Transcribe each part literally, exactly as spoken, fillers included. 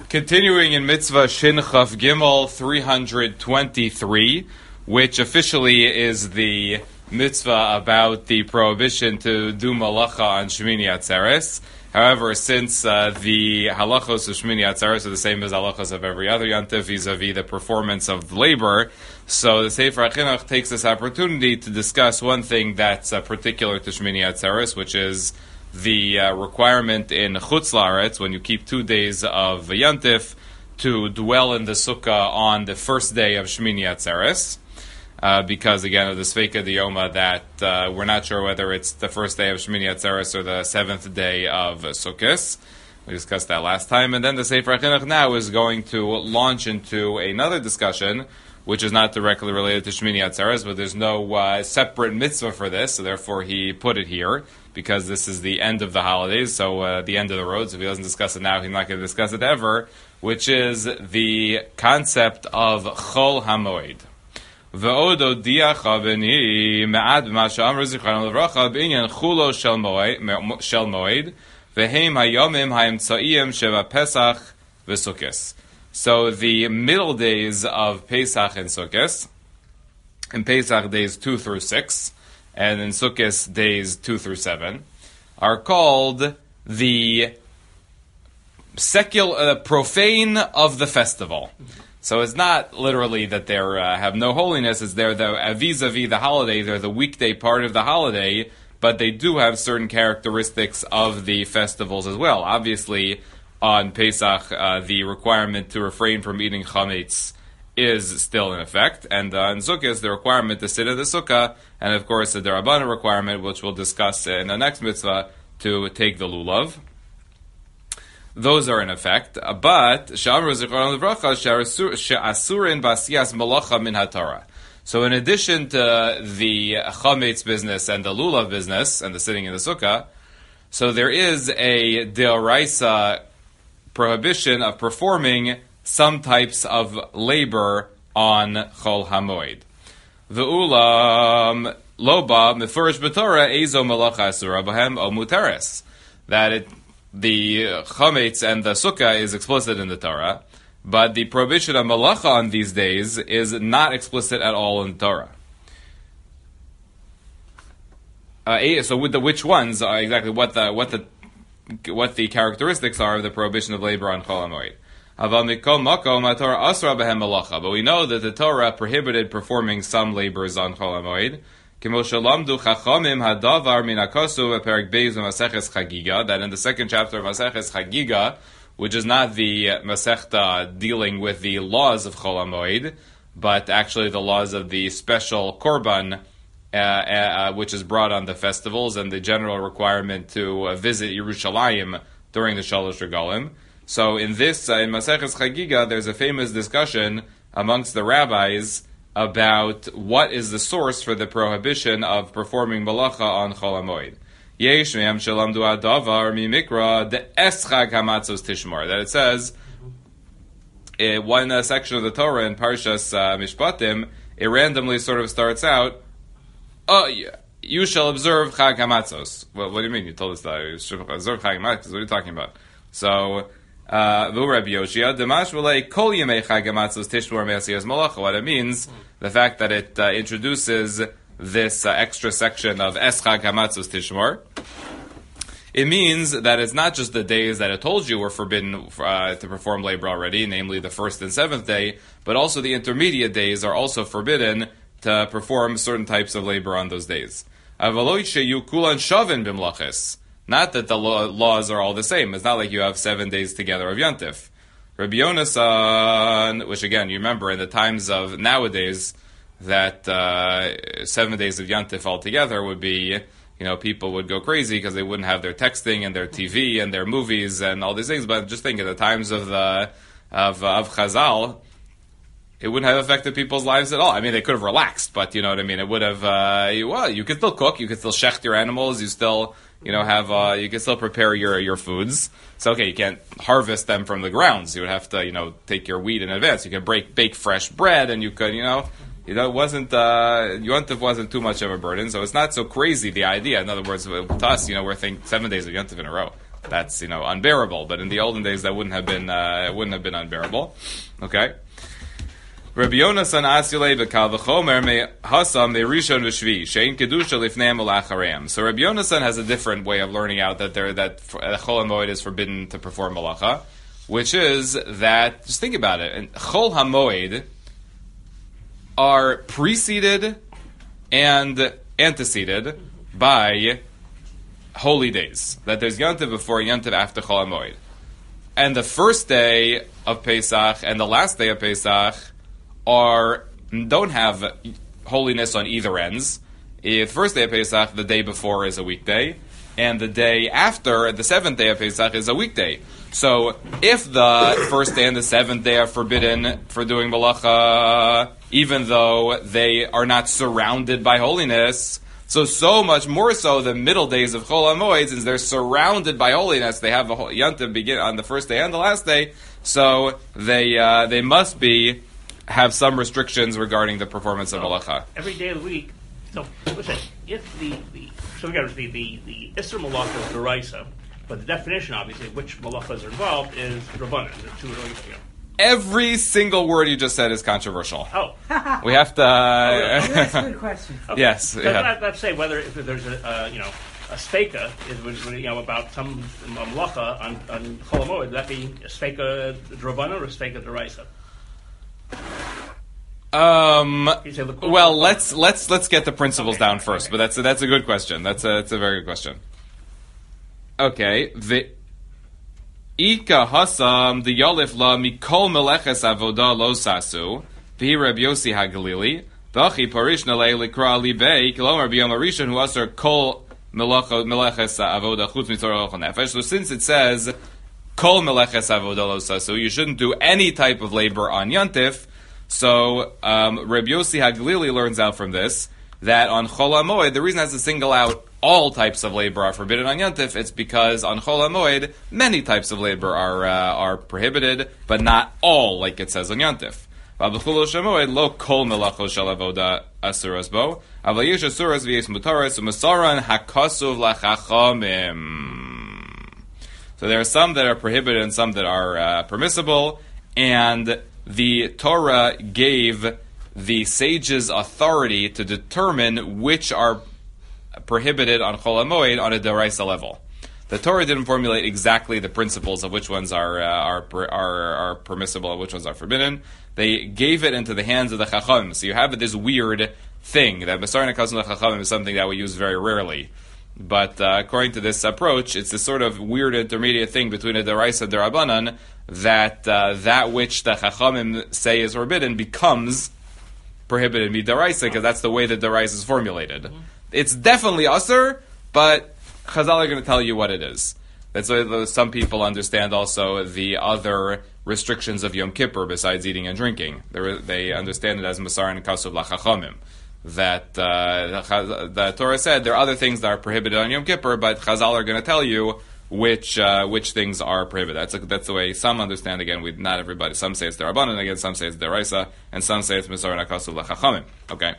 Continuing in Mitzvah Shin Chaf Gimel three hundred twenty-three, which officially is the mitzvah about the prohibition to do malacha on Shmini Atzeres. However, since uh, the halachos of Shmini Atzeres are the same as halachos of every other yantif vis-a-vis the performance of labor, so the Sefer HaChinuch takes this opportunity to discuss one thing that's uh, particular to Shmini Atzeres, which is the uh, requirement in Chutz La'aretz, when you keep two days of yantif, to dwell in the sukkah on the first day of Shmini Atzeres. Uh, because, again, of the Sveika Diyoma, that uh, we're not sure whether it's the first day of Shmini Atzeres or the seventh day of Sukkot. We discussed that last time. And then the Sefer HaChinuch now is going to launch into another discussion, which is not directly related to Shmini Atzeres, but there's no uh, separate mitzvah for this, so therefore he put it here, because this is the end of the holidays, so uh, the end of the road. So if he doesn't discuss it now, he's not going to discuss it ever, which is the concept of Chol HaMoed. V'odo diacha b'ni me'ad b'ma she'amar zichrono levracha b'inyan chulo shel moed v'heim hayomim ha'emtza'iyim sheva Pesach v'Sukkos. So the middle days of Pesach and Sukkos, in Pesach days two through six, and in Sukkos days two through seven, are called the secular, uh, profane of the festival. So it's not literally that they uh, have no holiness, it's they're the, uh, vis-a-vis the holiday, they're the weekday part of the holiday, but they do have certain characteristics of the festivals as well. Obviously, on Pesach, uh, the requirement to refrain from eating chametz is still in effect, and uh, in Sukkot, the requirement to sit in the sukkah, and of course the Darabanan requirement, which we'll discuss in the next mitzvah, to take the lulav. Those are in effect, but Sha'amar Zichrono Livracha she'asurin b'asiyas malacha min haTorah. So in addition to the chametz business and the lulav business and the sitting in the sukkah, so there is a deoraisa prohibition of performing some types of labor on Chol HaMoed. V'ulam loba mefurish b'Torah ezo malacha asura b'hem o muteres. That it the chametz and the sukkah is explicit in the Torah, but the prohibition of malacha on these days is not explicit at all in the Torah. Uh, so, with the which ones are exactly what the what the what the characteristics are of the prohibition of labor on Chol HaMoed. But we know that the Torah prohibited performing some labors on Chol HaMoed. That in the second chapter of Maseches Chagiga, which is not the Masechta dealing with the laws of Chol HaMoed, but actually the laws of the special Korban, uh, uh, which is brought on the festivals, and the general requirement to uh, visit Yerushalayim during the Shalosh Regalim. So in this, uh, in Maseches Chagiga, there's a famous discussion amongst the rabbis about what is the source for the prohibition of performing malacha on Chol HaMoed. Yesh me'am shelamdu adavar mi-mikra de eschag hamatzos tishmar. That it says, in one uh, section of the Torah in Parshas uh, Mishpatim, it randomly sort of starts out, oh, you shall observe Chag Hamatzos. Well, what do you mean? You told us that. You should observe Chag Hamatzos. What are you talking about? So, Uh, what it means, the fact that it uh, introduces this uh, extra section of Eschag Hamatzos Tishmor, it means that it's not just the days that it told you were forbidden uh, to perform labor already, namely the first and seventh day, but also the intermediate days are also forbidden to perform certain types of labor on those days. Not that the laws are all the same. It's not like you have seven days together of Yantif. Rabbi Yonasan, which again, you remember in the times of nowadays, that uh, seven days of Yantif altogether would be, you know, people would go crazy because they wouldn't have their texting and their T V and their movies and all these things. But just think, at the times of the of, of Chazal, it wouldn't have affected people's lives at all. I mean, they could have relaxed, but you know what I mean? It would have, uh, well, you could still cook, you could still shecht your animals, you still... You know, have uh, you can still prepare your your foods. So okay, you can't harvest them from the grounds. You would have to, you know, take your wheat in advance. You could break bake fresh bread, and you could, you know, you know, it wasn't uh, Yontif wasn't too much of a burden. So it's not so crazy the idea. In other words, to us, you know, we're thinking seven days of Yontif in a row. that's, you know, unbearable. But in the olden days, that wouldn't have been uh, it wouldn't have been unbearable. Okay. Rabbi Yonasan Asyulei v'Kal v'Chomer me Hasam me Rishon v'Shvi shein kedusha lifneim ulachareim. So Rabbi Yonasan has a different way of learning out that there that Chol HaMoed is forbidden to perform malacha, which is that, just think about it, and Chol HaMoed are preceded and anteceded by holy days. That there's Yontiv before, Yontiv after Chol HaMoed. And the first day of Pesach and the last day of Pesach are don't have holiness on either ends. The first day of Pesach, the day before, is a weekday, and the day after, the seventh day of Pesach, is a weekday. So, if the first day and the seventh day are forbidden for doing malacha, even though they are not surrounded by holiness, so so much more so the middle days of Chol HaMoed, since they're surrounded by holiness, they have a Yontiv begin on the first day and the last day, so they uh, they must be have some restrictions regarding the performance of malacha. Every day of the week. So listen, if the, the so we got the the the Isser malacha is deraisa, but the definition, obviously, of which malachas are involved is rabbanan. The two, you know. Every single word you just said is controversial. Oh, we have to. Uh, oh, that's a good question. Okay. Yes, so yeah. Let's say whether if there's a uh, you know a speika is you know about some malacha on on Chol HaMoed, would that be a speika rabbanan or a speika deraisa? Um. Well, let's let's let's get the principles okay, down okay, first. okay. But that's a, that's a good question. That's a that's a very good question. Okay. The Ika hasam the yalif la mikol meleches avoda lo sasu v'hi Reb Yossi haGalili v'achi parishna le'likra libei kilomar b'yom harishon hu aser kol meleches avoda chutz mitzorah ochel nefesh. So since it says kol meleches avoda lo sasu, you shouldn't do any type of labor on Yontif. So um, Reb Yossi HaGalili learns out from this that on Chol HaMoed, the reason it has to single out all types of labor are forbidden on Yontif, it's because on Chol HaMoed, many types of labor are uh, are prohibited, but not all, like it says on Yontif. V'ab'chul HaMoed lo kol melacho shel avoda asuras bo, aval yesh asuras v'yesh mutaras u'masaran hakasuv lachachomim. So there are some that are prohibited and some that are uh, permissible, and the Torah gave the sages authority to determine which are prohibited on Chol HaMoed on a deraisa level. The Torah didn't formulate exactly the principles of which ones are uh, are, are are permissible and which ones are forbidden. They gave it into the hands of the Chachamim. So you have this weird thing that Masar Nekazim Chachamim is something that we use very rarely. But uh, according to this approach, it's this sort of weird intermediate thing between a deraisa and derabanan, that uh, that which the Chachamim say is forbidden becomes prohibited midaraisa, because that's the way that deraisa is formulated. Mm-hmm. It's definitely usher, but Chazal are going to tell you what it is. That's why some people understand also the other restrictions of Yom Kippur besides eating and drinking. They, they understand it as Masar and Kasuv Lachachamim. That uh, the, the Torah said there are other things that are prohibited on Yom Kippur, but Chazal are going to tell you which uh, which things are prohibited. That's a, that's the way some understand. Again, we not everybody. Some say it's derabanan, again some say it's deraisa, and some say it's Masar and Kasuv Lachachamim. Okay.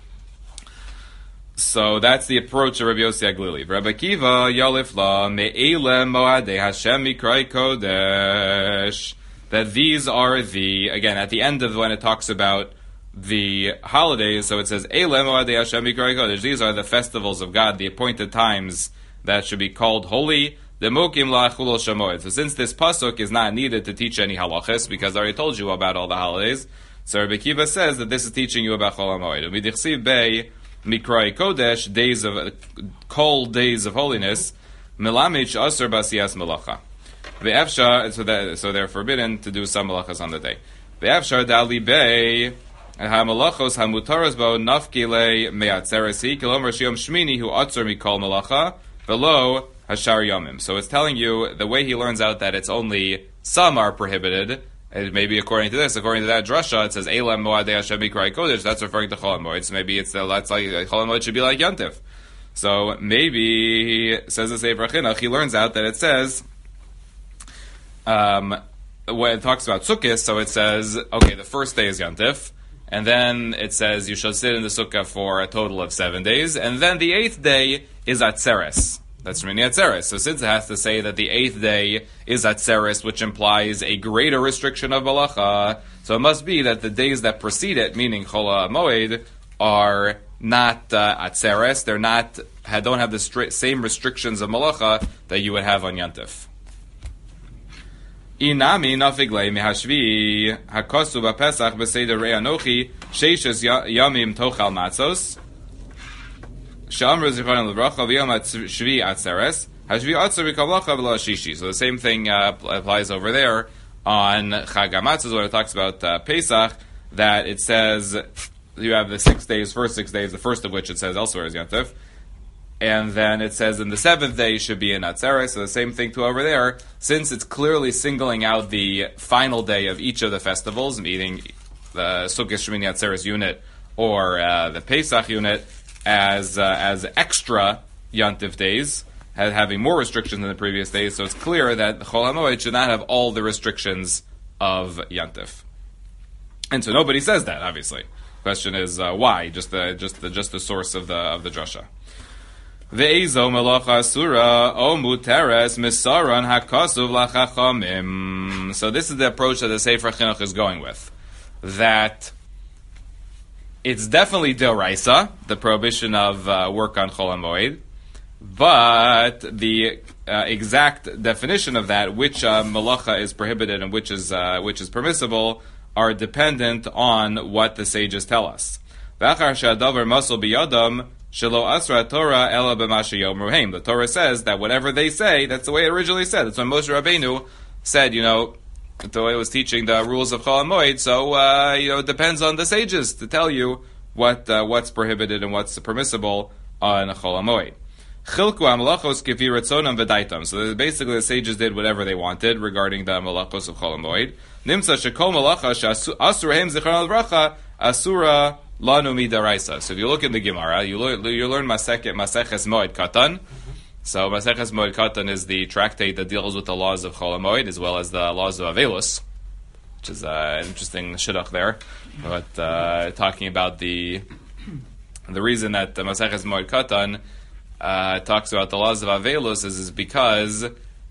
So that's the approach of Rabbi Yossi HaGalili. Rabbi Akiva Yalif La Me'ele Moadei Hashem Mikrai Kodesh. That these are the, again, at the end of when it talks about the holidays, so it says Eile Moadei Hashem Mikrai Kodesh. These are the festivals of God, the appointed times that should be called holy. The Mokim La'achul Shamoed. So since this pasuk is not needed to teach any halachas, because I already told you about all the holidays, so Rabbi Akiva says that this is teaching you about Chol HaMoed. U'midichsiv Bei Mikrai Kodesh, days of uh, cold days of holiness, Melamich Asur Basiyas Melacha. Ve'efshar, so that so they're forbidden to do some melachas on the day. Ve'efshar Dali Bei HaMelachos HaMutaras Bo Nafkile Me'atzeresi Kilomar Shiom Shmini Hu Atzur Mikol Melacha Velo Hashar Yomim. So it's telling you the way he learns out that it's only some are prohibited. And maybe according to this, according to that drasha, it says Elam Moadei Hashem Mikrai Kodesh. That's referring to Chol HaMoed. So maybe it's the, that's like Chol HaMoed should be like Yontif. So maybe says the Sefer Chinuch, he learns out that it says um, when it talks about Sukkot. So it says okay, the first day is Yontif, and then it says you shall sit in the sukkah for a total of seven days, and then the eighth day is Atzeres. That's Shmini Atzeres. So since it has to say that the eighth day is Atzeres, which implies a greater restriction of Malacha, so it must be that the days that precede it, meaning Chol HaMoed, are not uh, Atzeres. They're not, don't have the stri- same restrictions of Malacha that you would have on Yantif. Inami nafiglei mehashvi hakosu b'Pesach b'seder rei anochi sheishes yamim tochal matzos she'amru zichron l'bracha v'yom shvi atzeres hashvi atzer v'kavlacha v'lo shishi. So the same thing uh, applies over there on Chag HaMatzos when it talks about uh, Pesach, that it says you have the six days, first six days, the first of which it says elsewhere is Yantif. And then it says in the seventh day should be in Atzeres. So the same thing to over there, since it's clearly singling out the final day of each of the festivals, meaning the Sukkot Shmini Atzeres unit or uh, the Pesach unit, as uh, as extra Yantif days, ha- having more restrictions than the previous days. So it's clear that Chol HaMoed should not have all the restrictions of Yantif. And so nobody says that, obviously. Question is uh, why? Just the just the just the source of the of the drasha. Ve'ezo melacha asura o muteres misaran hakasuv lachachamim. So this is the approach that the Sefer Chinuch is going with. That it's definitely d'oraisa, the prohibition of uh, work on Chol HaMoed, but the uh, exact definition of that, which uh, melacha is prohibited and which is uh, which is permissible, are dependent on what the sages tell us. V'achar she'adavar masol biyadam Shelo asra Torah ela b'masha yomruhem. The Torah says that whatever they say, that's the way it originally said. That's when Moshe Rabbeinu said, you know, the way it was teaching the rules of Chol HaMoed. So, uh, you know, it depends on the sages to tell you what uh, what's prohibited and what's permissible on Chol HaMoed. Chilku ha-malachos kifi ratzonam v'daitam. So basically the sages did whatever they wanted regarding the malachos of Chol HaMoed. Nimtza shekol malacha she'asurahem zichron al-bracha asura Lanu midaraisa. So if you look in the Gemara, you learn you learn Masechet Maseches Moed Katan. Mm-hmm. So Maseches Moed Katan is the tractate that deals with the laws of Chol HaMoed as well as the laws of Avelus, which is uh, an interesting shidduch there. But uh, talking about the the reason that the Maseches Moed Katan uh, talks about the laws of Avelus is, is because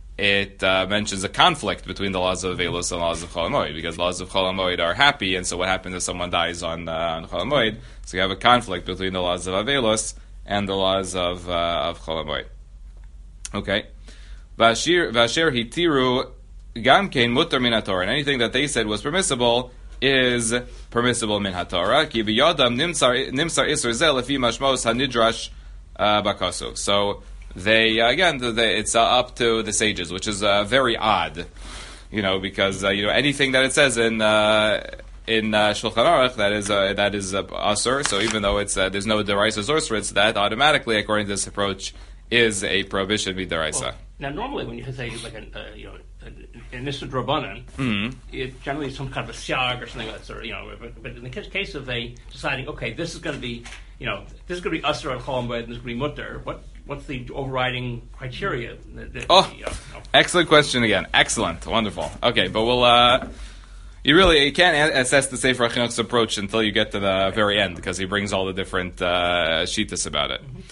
it uh, mentions a conflict between the laws of Avelus and the laws of Chol HaMoed, because the laws of Chol HaMoed are happy, and so what happens if someone dies on, uh, on Chol HaMoed? So you have a conflict between the laws of Avelus and the laws of uh, of Chol HaMoed. Okay. Vashir Vasher hitiru gamkein mutar min haTorah. And anything that they said was permissible is permissible min haTorah. Ki biyadam nimsar nimsar isur zel lefi mashmos hanidrash bakasuk. So They uh, again, they, it's uh, up to the sages, which is uh, very odd, you know, because uh, you know anything that it says in uh, in uh, Shulchan Aruch that is uh, that is uh, asur. So even though it's uh, there's no deraisa source for it, so that automatically, according to this approach, is a prohibition with deraisa. Well, now, normally when you say like an uh, you know an Nisud Rabbanan, mm-hmm. it generally is some kind of a siag or something like that, or, you know. But, but in the case of a deciding, okay, this is going to be, you know, this is going to be asur on Chol HaMoed, and this is going to be mutter. What What's the overriding criteria? That, that, oh, you know, excellent question again. Excellent, wonderful. Okay, but we'll. Uh, you really you can't assess the Sefer Chinuch's approach until you get to the very end, because he brings all the different uh, shittas about it. Mm-hmm.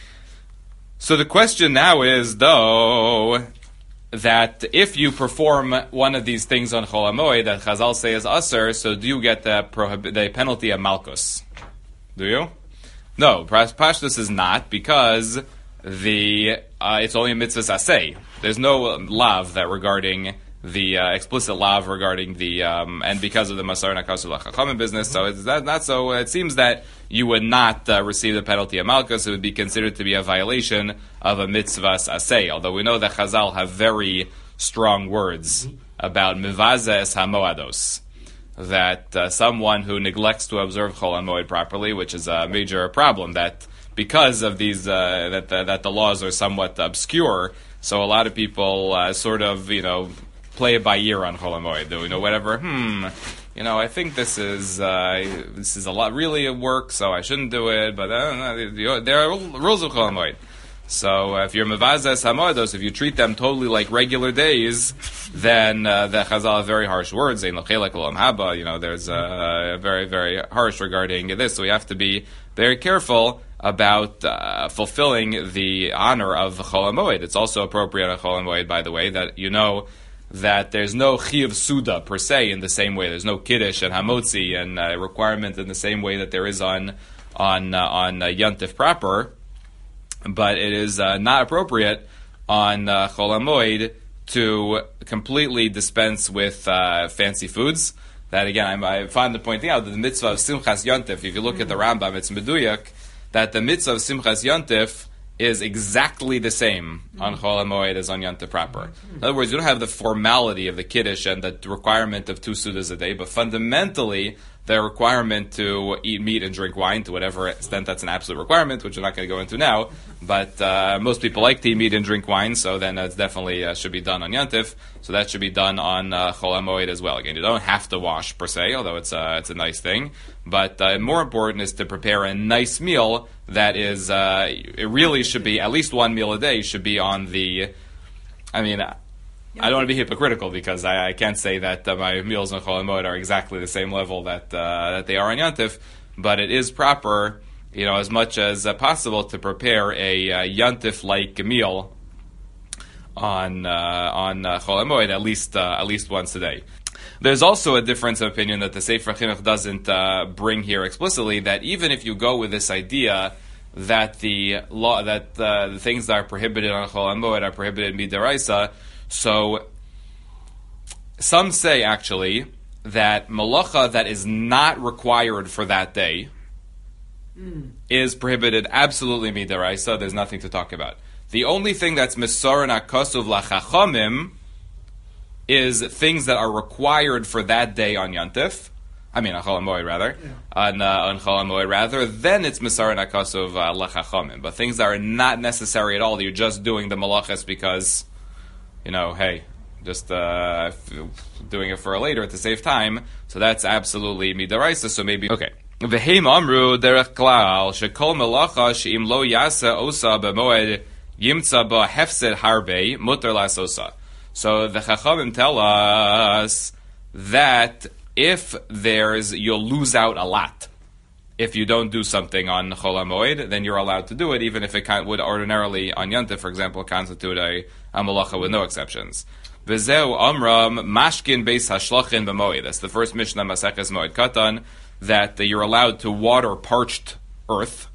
So the question now is, though, that if you perform one of these things on Chol HaMoed that Chazal say is asur, so do you get the prohib- the penalty of malchus? Do you? No, Pashtus is not, because the uh, it's only a mitzvah aseh. There's no lav that regarding the uh, explicit lav regarding the um, and because of the masar nakasu lachachamim business. So it's that, not so. It seems that you would not uh, receive the penalty of malchus. It would be considered to be a violation of a mitzvah aseh. Although we know that Chazal have very strong words mm-hmm. about mivaza es hamoados. That uh, someone who neglects to observe Chol HaMoed properly, which is a major problem, that because of these, uh, that the, that the laws are somewhat obscure, so a lot of people uh, sort of, you know, play it by ear on Chol HaMoed. You know, whatever. Hmm. You know, I think this is uh, this is a lot really a work, so I shouldn't do it. But uh, there are rules of Chol HaMoed. So uh, if you're mevazes hamoedos, if you treat them totally like regular days, then uh, the Chazal have very harsh words. You know, there's uh, very very harsh regarding this. So we have to be very careful about uh, fulfilling the honor of Chol HaMoed. It's also appropriate on Chol HaMoed, by the way, that you know that there's no Chiyuv Suda per se in the same way. There's no Kiddush and Hamotzi and uh, requirement in the same way that there is on on uh, on uh, Yontif proper, but it is uh, not appropriate on uh, Chol HaMoed to completely dispense with uh, fancy foods. That again, I'm, I find pointing out that the mitzvah of Simchas Yontif, if you look at the Rambam, it's meduyak, that the mitzvah of Simchas Yontif is exactly the same on Chol HaMoed as on Yontif proper. In other words, you don't have the formality of the Kiddush and the requirement of two sudas a day, but fundamentally, the requirement to eat meat and drink wine, to whatever extent that's an absolute requirement, which we're not going to go into now, but uh, most people like to eat meat and drink wine, so then that's definitely uh, should be done on Yontif, so that should be done on uh, Chol HaMoed as well. Again, you don't have to wash per se, although it's, uh, it's a nice thing, but uh, more important is to prepare a nice meal that is, uh, it really should be, at least one meal a day should be on the, I mean, I don't want to be hypocritical because I, I can't say that uh, my meals on Chol HaMoed are exactly the same level that uh, that they are on Yontif, but it is proper, you know, as much as uh, possible to prepare a uh, Yontif-like meal on uh, on uh, Chol HaMoed at least uh, at least once a day. There's also a difference of opinion that the Sefer Chinuch doesn't uh, bring here explicitly, that even if you go with this idea that the law that uh, the things that are prohibited on Chol HaMoed are prohibited midaraisa. So, some say actually that malacha that is not required for that day mm. is prohibited absolutely midaraisa. There's nothing to talk about. The only thing that's misoran akasuv lachachamim is things that are required for that day on Yontif. I mean, on Chol HaMoed rather, yeah. on uh, on Chol HaMoed rather. Then it's misoran akasuv uh, lachachamim. But things that are not necessary at all, you're just doing the malachas because, you know, hey, just uh, doing it for a later to save time. So that's absolutely midaraisa. So maybe okay. V'heim amru derech klal shekol melacha sheim lo yasa osa b'moed yimtza ba hefsed harbe mutar las osa. So the Chachamim tell us that if there's you'll lose out a lot if you don't do something on Chol HaMoed, then you're allowed to do it, even if it can, would ordinarily, on Yontif, for example, constitute a, a malacha with no exceptions. V'zeu amram mashkin beis hashlachin b'moed. That's the first Mishnah Maseches Moed Katan, that uh, you're allowed to water parched earth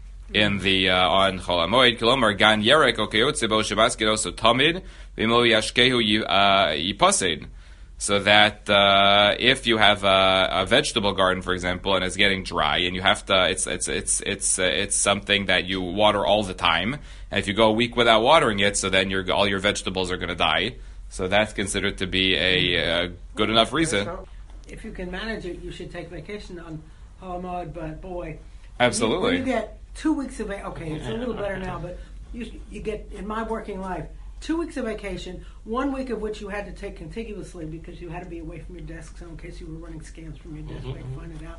in the uh, on Chol HaMoed. Kilomar gan yerek okeyotze bo shebaskidoso tamid v'mo yashkehu yipaseid. So that uh, if you have a, a vegetable garden, for example, and it's getting dry, and you have to, it's it's it's it's uh, it's something that you water all the time, and if you go a week without watering it, so then your all your vegetables are going to die. So that's considered to be a, a good enough reason. If you can manage it, you should take vacation on Chol HaMoed. But boy, absolutely, you, you get two weeks of vacation. Okay, it's a little better now, but you you get in my working life. Two weeks of vacation, one week of which you had to take contiguously because you had to be away from your desk, so in case you were running scans from your desk, mm-hmm. I find it out.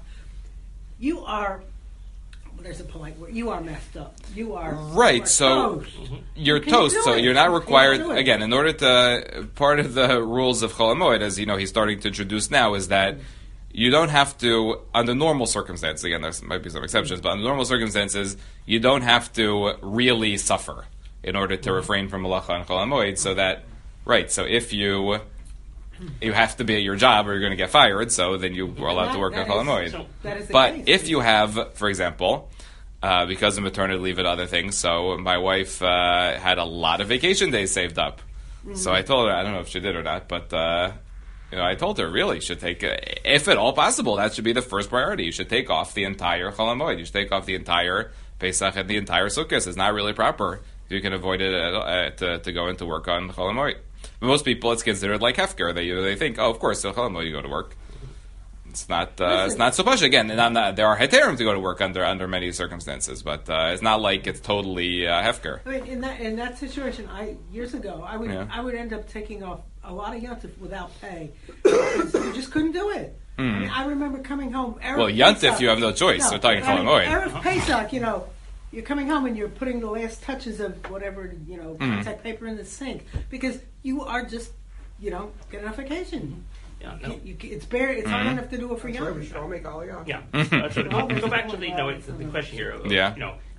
You are, well, there's a polite word, you are messed up. You are right. You are so toast. You're you toast. So it. you're not required. You again, in order to part of the rules of Chol HaMoed, as you know, he's starting to introduce now, is that you don't have to, under normal circumstances. Again, there might be some exceptions, but under normal circumstances, you don't have to really suffer in order to refrain from malacha on Chol HaMoed, so that, right, so if you you have to be at your job or you're going to get fired, so then you are allowed that, to work on Chol HaMoed. So, but case. If you have, for example, uh, because of maternity leave and other things, so my wife uh, had a lot of vacation days saved up. Mm-hmm. So I told her, I don't know if she did or not, but uh, you know, I told her, really, you should take, uh, if at all possible, that should be the first priority. You should take off the entire Chol HaMoed. You should take off the entire Pesach and the entire Sukkot. It's not really proper. You can avoid it uh, to, to go into work on Chol HaMoed. But most people, it's considered like hefker. They they think, oh, of course, so Chol HaMoed you go to work. It's not uh, it's not so much. Again, and I'm not, there are heterim to go to work under under many circumstances, but uh, it's not like it's totally uh, hefker. I mean, in that in that situation, I years ago, I would yeah. I would end up taking off a lot of yontif without pay because you just couldn't do it. Mm. I mean, I remember coming home. Erev well, yontif, Pesach, you have no choice. No, We're talking Chol HaMoed. Erev Pesach, you know. You're coming home and you're putting the last touches of whatever, you know, mm. contact paper in the sink because you are just, you know, get enough vacation. Yeah, no. you, you, it's bare. It's mm. hard enough to do it for young. We should all make all young. Yeah. Uh, so to go, go back to the, you know, the question here. Of, yeah. You know,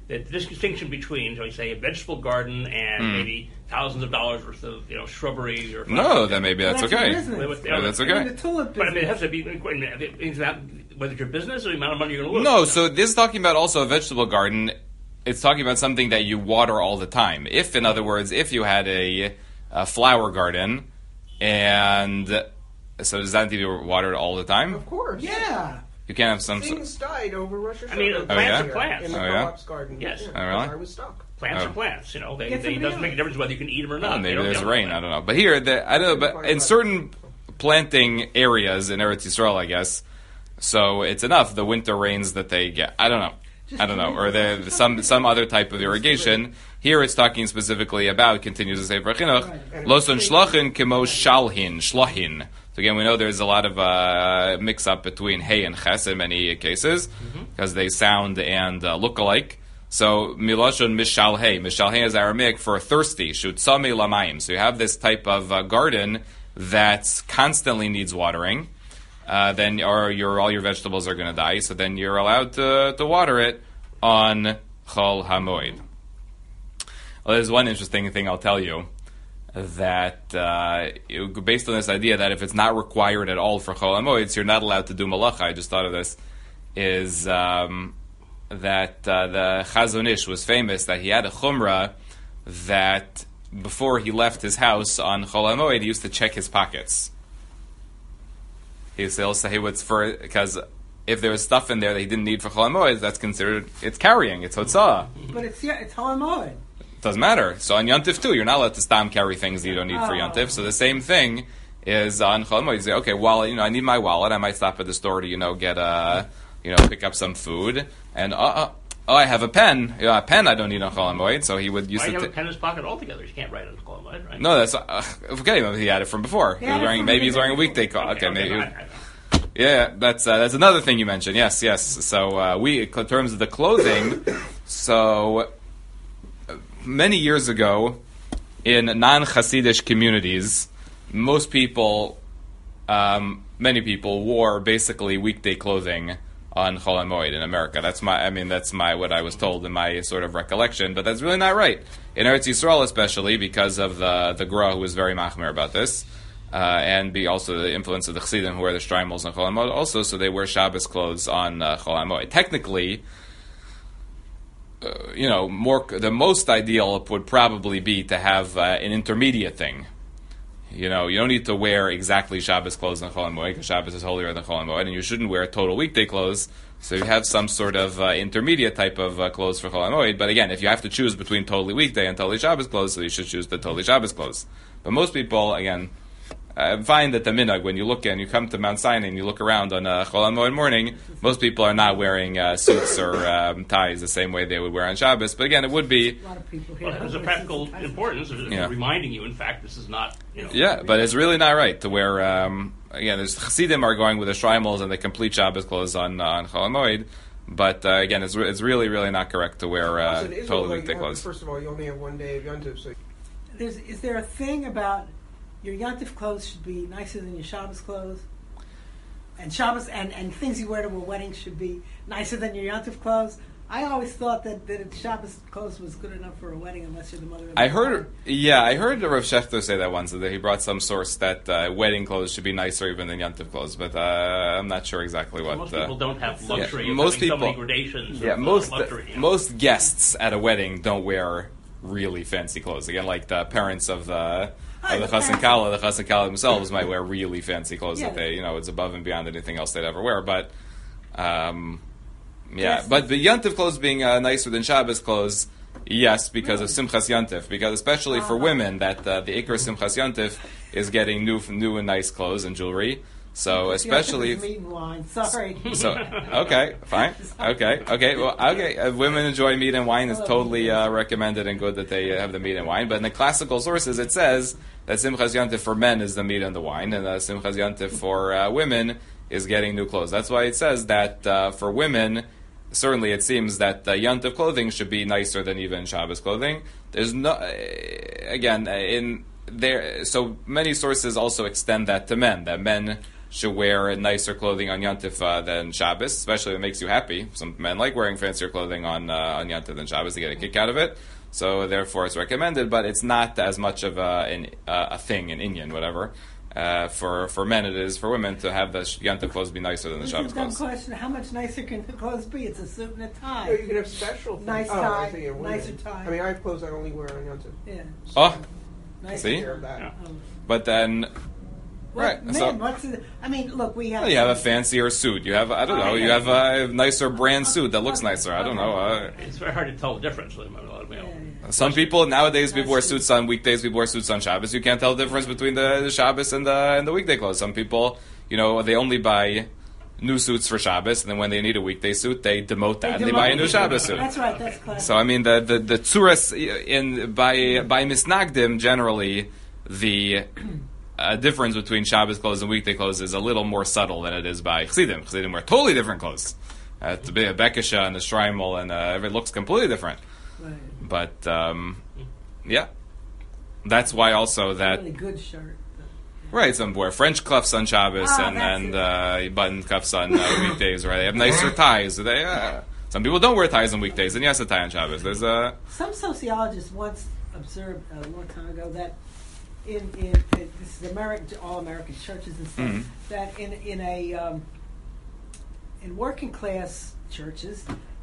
the distinction between, shall we say, a vegetable garden and Mm. maybe thousands of dollars worth of you know shrubbery or No, then maybe that's Well, okay. your business. With- Yeah, that's I mean, okay. the tulip But I mean, it has business. to be it's not, whether it's your business or the amount of money you're going to lose. No, so this is talking about also a vegetable garden. It's talking about something that you water all the time. If, in other words, if you had a, a flower garden, and so does that need to be watered all the time? Of course. Yeah. You can't have some. Things died over Rosh Hashanah. I mean, Oh, plants yeah? are plants. In the Oh, yeah? co-op's garden. Yes. Yeah, Oh, really? I was stuck. Plants Oh. are plants. You know, they, Get they, it somebody doesn't make a else. difference whether you can eat them or not. Oh, They maybe don't- there's they don't- rain. I don't know. But here, the, I don't know. But in certain planting areas in Eretz Yisrael, I guess, so it's enough the winter rains that they get. I don't know. Just I don't know, keep or it- the, some some other type of irrigation. Here, it's talking specifically about continues to say Chinuch, Right. loson shlachin kimo shalhin shlahin. So again, we know there's a lot of uh, mix up between hey and ches in many cases because they sound and uh, look alike. So milashon mishal hey, mishal hey is Aramaic for thirsty. Shutzame lamayim. So you have this type of uh, garden that constantly needs watering. Uh, then or your all your vegetables are going to die. So then you're allowed to to water it on Chol Hamoed. Well, there's one interesting thing I'll tell you, that uh, it- based on this idea that if it's not required at all for Chol HaMoed, so you're not allowed to do malacha. I just thought of this, is um, that uh, the Chazon Ish was famous that he had a chumrah that before he left his house on Chol HaMoed, he used to check his pockets. He used to say what's for, because if there was stuff in there that he didn't need for Chol HaMoed, that's considered, it's carrying, it's hotzah. But it's yeah, it's Holomoed. Doesn't matter. So on Yontif too, you're not allowed to stam carry things that you don't need for Oh. Yontif. So the same thing is on Chol HaMoed. You say, okay, well, you know, I need my wallet. I might stop at the store to, you know, get a, you know, pick up some food. And uh, uh oh, I have a pen. Yeah, a pen I don't need on Chol HaMoed. So he would use Why do it. you have To, a pen in his pocket altogether? You can't write it on the call, right? no, that's uh, okay. Maybe he had it from before. He He had was it wearing, from maybe the he's wearing a day weekday coat. Okay, okay, maybe. I- I know. Yeah, that's uh, that's another thing you mentioned. Yes, yes. So uh, we, in terms of the clothing, so uh, many years ago, in non-Hasidish communities, most people, um, many people wore basically weekday clothing on Chol HaMoed in America. That's my, I mean, that's my what I was told in my sort of recollection. But that's really not right in Eretz Yisrael, especially because of the the Gra who was very machmir about this. Uh, and be also the influence of the Chassidim who wear the shtreimels on Chol HaMoed also, so they wear Shabbos clothes on uh, Chol HaMoed. Technically, uh, you know, more the most ideal would probably be to have uh, an intermediate thing. You know, you don't need to wear exactly Shabbos clothes on Chol HaMoed because Shabbos is holier than Chol HaMoed, and you shouldn't wear total weekday clothes. So you have some sort of uh, intermediate type of uh, clothes for Chol HaMoed. But again, if you have to choose between totally weekday and totally Shabbos clothes, so you should choose the totally Shabbos clothes. But most people, again, I find that the minhag, when you look and you come to Mount Sinai and you look around on uh, Chol HaMoed morning, most people are not wearing uh, suits or um, ties the same way they would wear on Shabbos. But again, it would be, A lot of people here. Well, there's a don't wear practical suits and ties. importance of Yeah. reminding you, in fact, this is not, you know. yeah, but it's really not right to wear, um, again, there's Chassidim are going with the shtreimels and the complete Shabbos clothes on, uh, on Chol HaMoed. But uh, again, it's, re- it's really, really not correct to wear uh, Also, in Israel, total like, weekday you have- clothes. First of all, you only have one day of Yontif, so There's, is there a thing about your Yontif clothes should be nicer than your Shabbos clothes? And Shabbos and, and things you wear to a wedding should be nicer than your Yontif clothes? I always thought that, that Shabbos clothes was good enough for a wedding unless you're the mother of the I heard, bride. yeah, I heard Rav Schechter say that once, that he brought some source that uh, wedding clothes should be nicer even than Yontif clothes, but uh, I'm not sure exactly what. Most uh, people don't have luxury Yeah, of most having so many people- gradations Yeah, of uh, most luxury. you know. most guests at a wedding don't wear really fancy clothes. Again, like the parents of the Hi, of the the Chassan parents. Kala, the Chassan Kala themselves might wear really fancy clothes Yeah. that they, you know, it's above and beyond anything else they'd ever wear. But, um, yeah, Yes. but the Yontif clothes being uh, nicer than Shabbos clothes, yes, because of Simchas Yontif. Because especially for Uh-huh. women, that uh, the Iker Simchas Yontif is getting new, new and nice clothes and jewelry. So especially. Yontif is meat and wine. Sorry. So okay, fine, okay, okay. Well, okay. Uh, women enjoy meat and wine. It's totally uh, recommended and good that they uh, have the meat and wine. But in the classical sources, it says that Simchas Yontif for men is the meat and the wine, and uh, Simchas Yontif for uh, women is getting new clothes. That's why it says that uh, for women, certainly it seems that uh, Yontif clothing should be nicer than even Shabbos clothing. There's no, uh, again, uh, in there. So many sources also extend that to men. That men should wear nicer clothing on Yantif uh, than Shabbos, especially if it makes you happy. Some men like wearing fancier clothing on uh, on Yantif than Shabbos to get a kick out of it. So therefore, it's recommended, but it's not as much of a an, uh, a thing in Inyan, whatever. Uh, for for men, it is for women to have the Yantif clothes be nicer than the This Shabbos is a dumb clothes. question. How much nicer can the clothes be? It's a suit and a tie. No, you can have special things. Nice oh, tie, I see, yeah, women. nicer tie. I mean, I have clothes I only wear on Yontif. Yeah. Oh, Nice see? Care of that. Yeah. Um, but then Well, right. man, So what's the, I mean, look, we have. well, you have a fancier suit. You have I don't know. You have a nicer brand suit that looks nicer. I don't know. Uh, It's very hard to tell the difference. You know, Yeah, yeah. Some people nowadays people wear That's true. suits on weekdays. People wear suits on Shabbos. You can't tell the difference between the, the Shabbos and the and the weekday clothes. Some people, you know, they only buy new suits for Shabbos, and then when they need a weekday suit, they demote that and they buy a new Shabbos suit. That's right. That's classic. So I mean, the the the tzuras in by by misnagdim generally the uh, difference between Shabbos clothes and weekday clothes is a little more subtle than it is by Chassidim. Chassidim wear totally different clothes. Uh, to be a Bekisha and a Shtreimel and uh, it looks completely different. Right. But um, yeah, that's why also that Really good shirt. right. Some wear French cuffs on Shabbos Ah, and that's and it. uh, button cuffs on uh, weekdays. Right? They have nicer ties. They uh, some people don't wear ties on weekdays, and yes, a tie on Shabbos. There's a Some sociologists once observed a long time ago that in in, in this is American all American churches and stuff Mhm. that in in a um, in working class churches,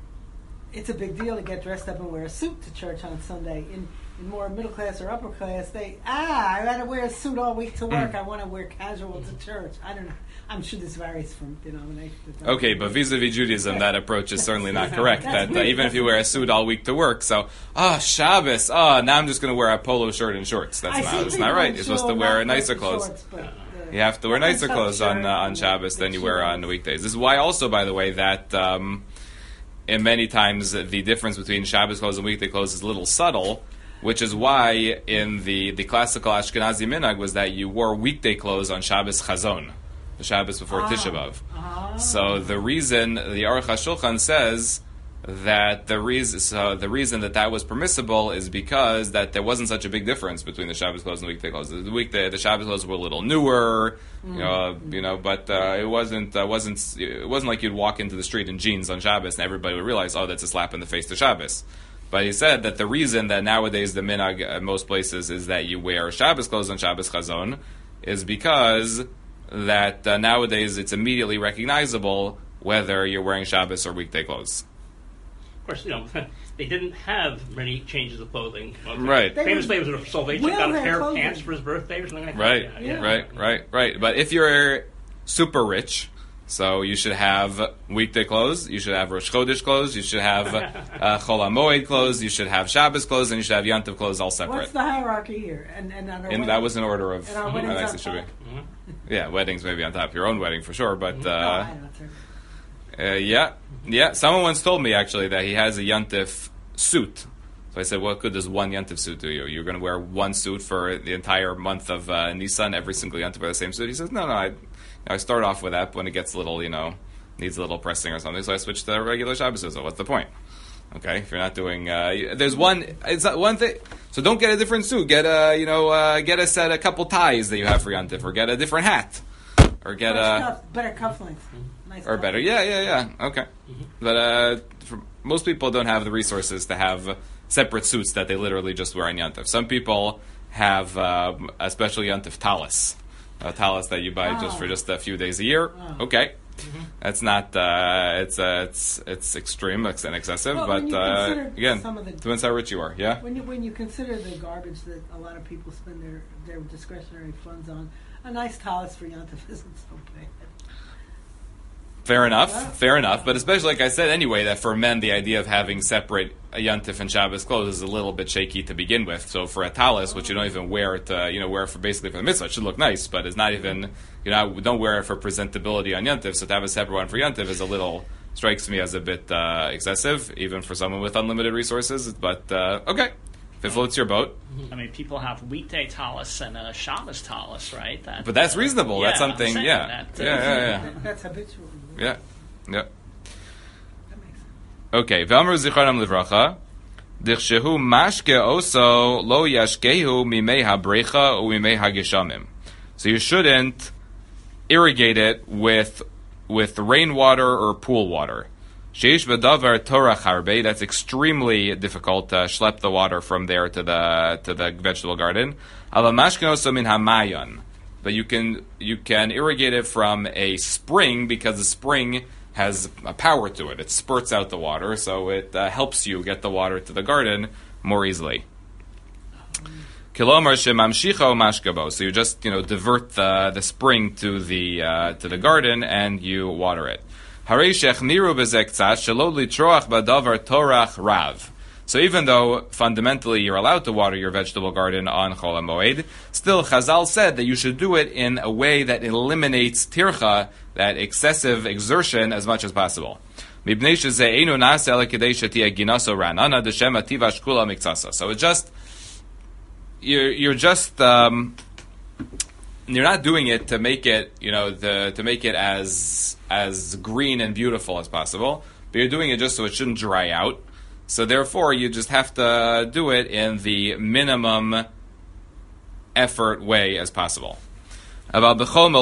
it's a big deal to get dressed up and wear a suit to church on Sunday. In in more middle class or upper class, they ah, I got to wear a suit all week to work. Mm. I want to wear casual to church. I don't know. I'm sure this varies from denomination to denomination. okay, but vis-a-vis Judaism, that approach is certainly not correct. That's That uh, weird. even if you wear a suit all week to work, so ah Shabbos, ah now I'm just going to wear a polo shirt and shorts. That's I not see that's people not right. in You're supposed to shul wear not nicer wearing clothes. shorts, but, uh, You have to wear Well, nicer that's clothes on shirt uh, on and Shabbos the than you wear shoes. on the weekdays. This is why also, by the way, that um, in many times the difference between Shabbos clothes and weekday clothes is a little subtle, which is why in the, the classical Ashkenazi minhag was that you wore weekday clothes on Shabbos Chazon, the Shabbos before Ah. Tisha B'Av. Ah. So the reason the Aruch HaShulchan says that the reason so the reason that that was permissible is because that there wasn't such a big difference between the Shabbos clothes and the weekday clothes. The weekday the Shabbos clothes were a little newer, you know, you know, but uh, it wasn't uh, wasn't it wasn't like you'd walk into the street in jeans on Shabbos and everybody would realize, oh, that's a slap in the face to Shabbos. But he said that the reason that nowadays the minhag in most places is that you wear Shabbos clothes on Shabbos Chazon is because that uh, nowadays it's immediately recognizable whether you're wearing Shabbos or weekday clothes. Of course, you know, they didn't have many changes of clothing. Well, Right. They Famously, would it was a Salvation wear got a their pair of clothing. pants for his birthday or something like Right, that. Yeah. right, right, right. But if you're super rich, so you should have weekday clothes, you should have Rosh Chodesh clothes, you should have uh, Chol HaMoed clothes, you should have Shabbos clothes, and you should have Yom Tov clothes all What's separate. the hierarchy here? And and, on our And wedding- that was in order of And our how weddings nice on it should top? be. Yeah, weddings maybe on top of your own wedding for sure, but Oh, uh, I know, it's uh, yeah, yeah. Someone once told me actually that he has a Yontif suit. So I said, what good does one Yontif suit do you? You're going to wear one suit for the entire month of uh, Nisan, every single Yontif wear the same suit? He says, no, no, I, I start off with that, but when it gets a little, you know, needs a little pressing or something, so I switch to regular Shabbos. So what's the point? Okay, if you're not doing, uh, there's one, it's not one thing. So don't get a different suit. Get a, you know, uh, get a set, a couple ties that you have for Yontif, or get a different hat, or get Better a, cuff- better cufflinks. Nice or better, cufflinks. yeah, yeah, yeah. Okay, but uh, for, most people don't have the resources to have separate suits that they literally just wear on Yontif. Some people have um, a special Yontif talis, a talis that you buy just for Oh. just a few days a year. Oh. Okay. That's not. Uh, it's uh, it's it's extreme it's and excessive, Well, when but you uh, consider again, some of the- depends how rich you are. Yeah, When you when you consider the garbage that a lot of people spend their, their discretionary funds on, a nice tallis for Yontif isn't so bad. fair enough, Yeah. fair enough. But especially like I said, anyway, that for men, the idea of having separate uh, Yontif and Shabbos clothes is a little bit shaky to begin with. So for a talis, which you don't even wear it, uh, you know, wear it for basically for the mitzvah, it should look nice, but it's not even, you know, don't wear it for presentability on Yontif. So to have a separate one for Yontif is a little, strikes me as a bit uh, excessive, even for someone with unlimited resources. But uh, okay, if it floats your boat. I mean, people have weekday tallis and a Shabbos tallis, right? That, But that's uh, reasonable. yeah, That's something. I'm saying Yeah. that, uh, yeah, yeah, yeah, That- That's habitual. yeah, yeah. That makes sense. Okay, V'amru zichronam livracha, dichshehu mashke oso lo yashkehu mimei habrecha u mimei hageshamim. So you shouldn't irrigate it with with rainwater or pool water. Sheish b'davar torach harbe. That's extremely difficult to schlep the water from there to the to the vegetable garden. Ala mashkenoso min hamayon. But you can you can irrigate it from a spring because the spring has a power to it. It spurts out the water, so it uh, helps you get the water to the garden more easily. Kilomar shemamshicho mashkabo. So you just you know divert the the spring to the uh, to the garden and you water it. Harei shechmiru bezektzat shelo litroach badavar torach rav. So even though fundamentally you're allowed to water your vegetable garden on Chol HaMoed, still Chazal said that you should do it in a way that eliminates tircha, that excessive exertion, as much as possible. So it's just, you're, you're just, um, you're not doing it to make it, you know, the, to make it as, as green and beautiful as possible, but you're doing it just so it shouldn't dry out. So therefore, you just have to do it in the minimum effort way as possible. So anything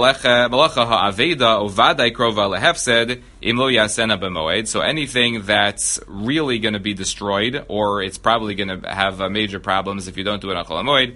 that's really going to be destroyed, or it's probably going to have uh, major problems if you don't do it on Chol HaMoed,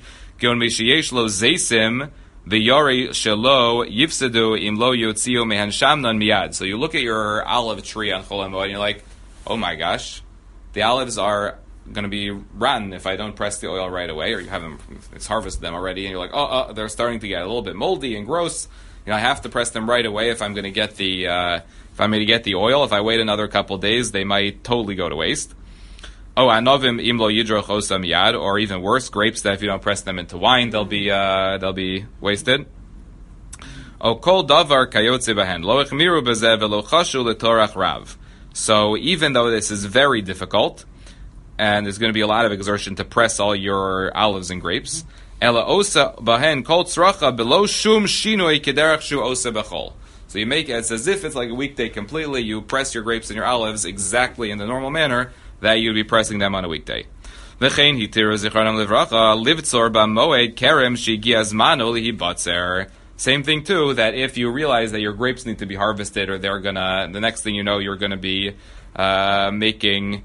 so you look at your olive tree on Chol HaMoed and you're like, oh my gosh, the olives are going to be rotten if I don't press the oil right away, or you haven't, it's harvested them already, and you're like, oh, oh, they're starting to get a little bit moldy and gross. You know, I have to press them right away if I'm going to get the uh, if I'm going to get the oil. If I wait another couple days, they might totally go to waste. Oh, anovim imlo yidroch osam yad, or even worse, grapes that if you don't press them into wine, they'll be uh, they'll be wasted. Oh, kol davar kayotze bahen lo echmiru bezeh velo chashu letorach rav. So even though this is very difficult, and there's going to be a lot of exertion to press all your olives and grapes, ela osa bahen kol tzracha below shum shinoi kederach shu osa bechol. So you make it, it's as if it's like a weekday completely. You press your grapes and your olives exactly in the normal manner that you'd be pressing them on a weekday. V'chein hitiru zichronam livracha livtzor b'moed kerem shigi azmanu lihibatzer. Same thing too, that if you realize that your grapes need to be harvested, or they're gonna, the next thing you know, you're gonna be uh, making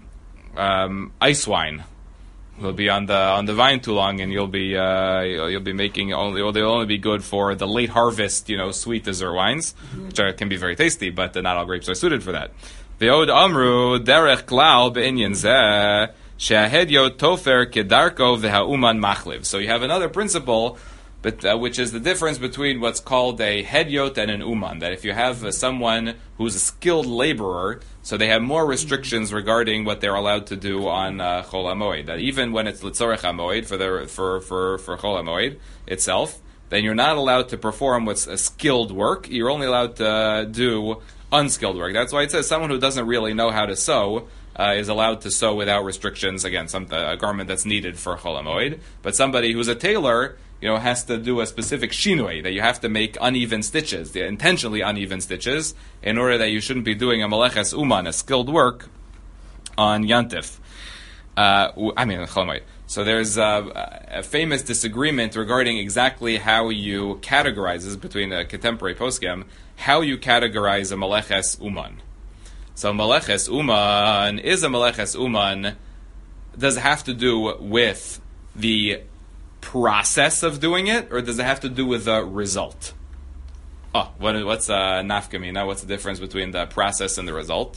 um, ice wine. You'll be on the on the vine too long, and you'll be uh, you'll, you'll be making only. Well, they'll only be good for the late harvest, you know, sweet dessert wines, mm-hmm. which are, can be very tasty, but not all grapes are suited for that. Ve'od amru derech klal be'inyan zeh she'ahedyo tofer kedarko v'ha'uman machliv. So you have another principle. But uh, which is the difference between what's called a hedyot and an uman. That if you have uh, someone who's a skilled laborer, so they have more restrictions regarding what they're allowed to do on uh, Chol HaMoed. That even when it's Litzorech HaMoed for the for for for Chol HaMoed itself, then you're not allowed to perform what's a skilled work. You're only allowed to uh, do unskilled work. That's why it says someone who doesn't really know how to sew uh, is allowed to sew without restrictions. Again, some uh, a garment that's needed for Chol HaMoed. But somebody who's a tailor, you know, has to do a specific shinui, that you have to make uneven stitches, the intentionally uneven stitches, in order that you shouldn't be doing a meleches uman, a skilled work, on yantif. Uh, I mean, chol. So there's a, a famous disagreement regarding exactly how you categorize, this between a contemporary poskim, how you categorize a meleches uman. So meleches uman is a meleches uman, does it have to do with the process of doing it, or does it have to do with the result? Oh, what, what's uh, nafkamina? What's the difference between the process and the result?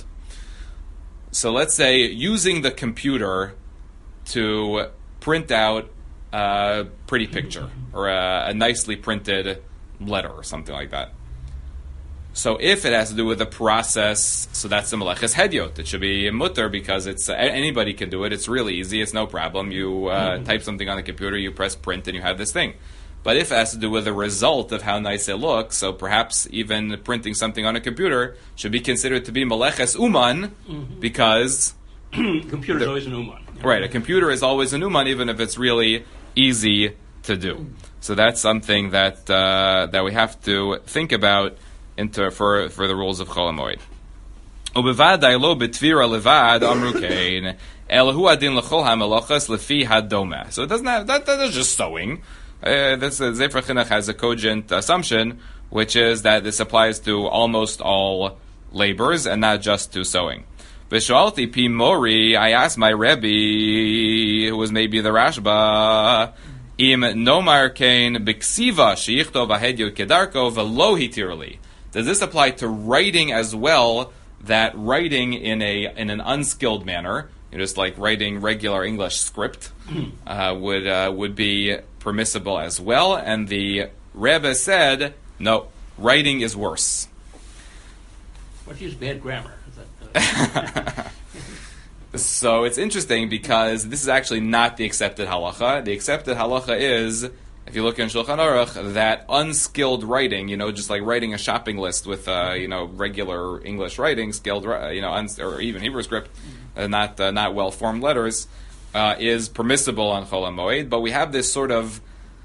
So let's say using the computer to print out a pretty picture or a, a nicely printed letter or something like that. So if it has to do with the process, so that's the meleches hedyot. It should be mutter because it's uh, anybody can do it. It's really easy. It's no problem. You uh, mm-hmm. type something on the computer, you press print, and you have this thing. But if it has to do with the result of how nice it looks, so perhaps even printing something on a computer should be considered to be meleches uman, mm-hmm. because computer is always an uman. Right, a computer is always an uman, even if it's really easy to do. So that's something that uh, that we have to think about into for for the rules of Chol HaMoed. Ubevadai lo betvira levad amru kein elahu adin lechol hamelachas lefi hadoma. So it doesn't have that. That is just sewing. Uh, this uh, Sefer Chinuch has a cogent assumption which is that this applies to almost all labors and not just to sewing. Vishalti pi mori, I asked my Rebbe, who was maybe the Rashba, im nomar kain biksiva sheichtov ahedyo kedarko velo hitirli. Does this apply to writing as well? That writing in a in an unskilled manner, you know, just like writing regular English script, uh, would uh, would be permissible as well. And the Rebbe said, no, writing is worse. What if you use bad grammar? Is that, uh... So it's interesting because this is actually not the accepted halacha. The accepted halacha is, if you look in Shulchan Aruch, that unskilled writing, you know, just like writing a shopping list with, uh, you know, regular English writing, skilled, uh, you know, uns- or even Hebrew script, uh, not uh, not well formed letters, uh, is permissible on Chol HaMoed. But we have this sort of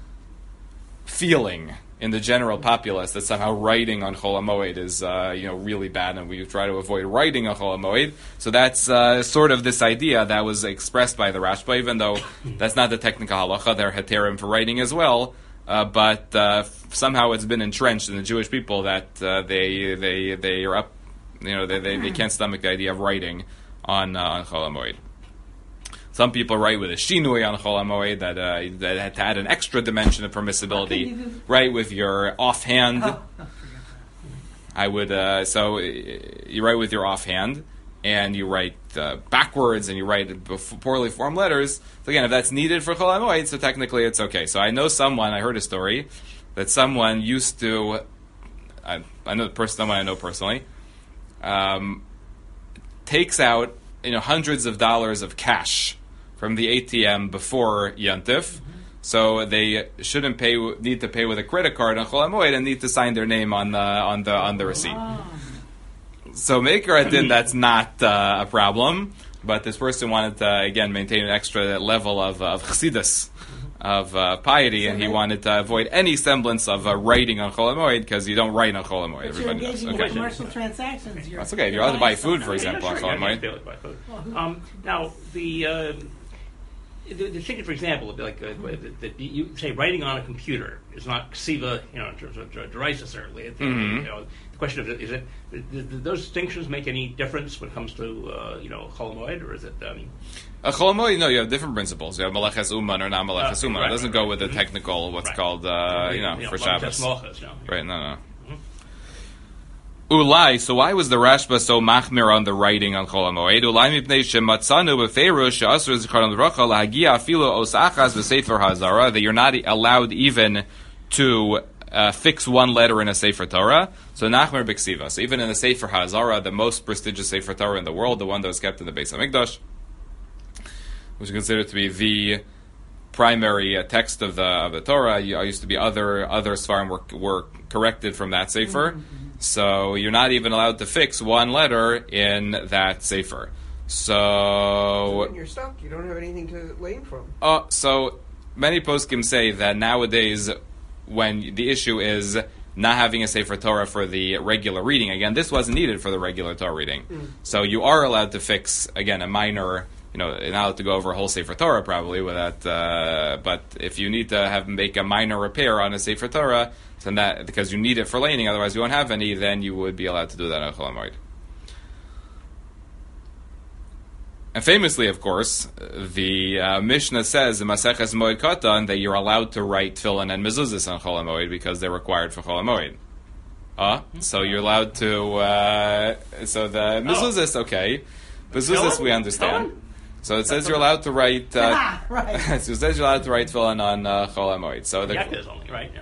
feeling in the general populace that somehow writing on Chol HaMoed is, uh, you know, really bad, and we try to avoid writing on Chol HaMoed. So that's uh, sort of this idea that was expressed by the Rashba, even though that's not the technical halacha. There are heterim for writing as well, uh, but uh, somehow it's been entrenched in the Jewish people that uh, they they they are up, you know, they they, they can't stomach the idea of writing on uh, on Chol HaMoed. Some people write with a shinui on Chol HaMoed that uh, that had to add an extra dimension of permissibility. Write with your offhand. Oh, I forgot I would uh, so uh, you write with your offhand, and you write uh, backwards, and you write bef- poorly formed letters. So again, if that's needed for Chol HaMoed, so technically it's okay. So I know someone. I heard a story that someone used to. I, I know the person, someone I know personally, um, takes out you know hundreds of dollars of cash from the A T M before Yontif, mm-hmm. So they shouldn't pay need to pay with a credit card on Chol HaMoed and need to sign their name on the on the on the receipt. Oh. So Maker Adin, that's not uh, a problem, but this person wanted to again maintain an extra level of of chassidus, of uh, piety, and he wanted to avoid any semblance of uh, writing on Chol HaMoed because you don't write on Chol HaMoed. But Everybody you're knows. engaging Okay. in commercial transactions. You're, That's okay. You're allowed to buy food, for example, yeah, on sure, Chol yeah, HaMoed. yeah, buy food. Um, now, the, uh, the the thing, for example, would be like uh, that you say writing on a computer is not ksiva, you know, in terms of derisa, certainly. It's, Mm-hmm. You know, the question of is it do those distinctions make any difference when it comes to uh, you know Chol HaMoed, or is it? Um, A Chol HaMoed, no, you have different principles. You have Meleches Uman or not Meleches Uh, Uman. right, It doesn't right, go right. with the Mhm. technical, what's Right. called, uh, you know, for Shabbos. Malchus, no. Right, no, no. Ulai, so why was the Rashba so machmir on the writing on Chol HaMoed? Ulai mipnei shematzanu b'feirush she'asur zikaron l'bracha lahagia afilu os achas v'sefer hazara, that you're not allowed even to uh, fix one letter in a Sefer Torah. So Nachmer b'ksiva. So even in the Sefer Hazara, the most prestigious Sefer Torah in the world, the one that was kept in the Beis HaMikdash, which is considered to be the primary uh, text of the of the Torah. You, used to be other other svarim were were corrected from that sefer, mm-hmm. So you're not even allowed to fix one letter in that sefer. So when you're stuck, you don't have anything to lane from. Uh, so many poskim say that nowadays, when the issue is not having a Sefer Torah for the regular reading, again, this wasn't needed for the regular Torah reading. Mm. So you are allowed to fix, again, a minor, you know, you're not allowed to go over a whole Sefer Torah probably without, uh, but if you need to have make a minor repair on a Sefer Torah, then that, because you need it for laning, otherwise you won't have any, then you would be allowed to do that on Chol HaMoed. And famously, of course, the uh, Mishnah says in Maseches Moed Katan that you're allowed to write tefillin and mezuzahs on Chol HaMoed because they're required for Chol HaMoed. Uh, so you're allowed to. Uh, so the mezuzahs, okay, mezuzahs we understand. So it says you're allowed to write. Uh, ah, right. So it says you're allowed to write tefillin on uh, Chol HaMoed. So the Yaakov is only right.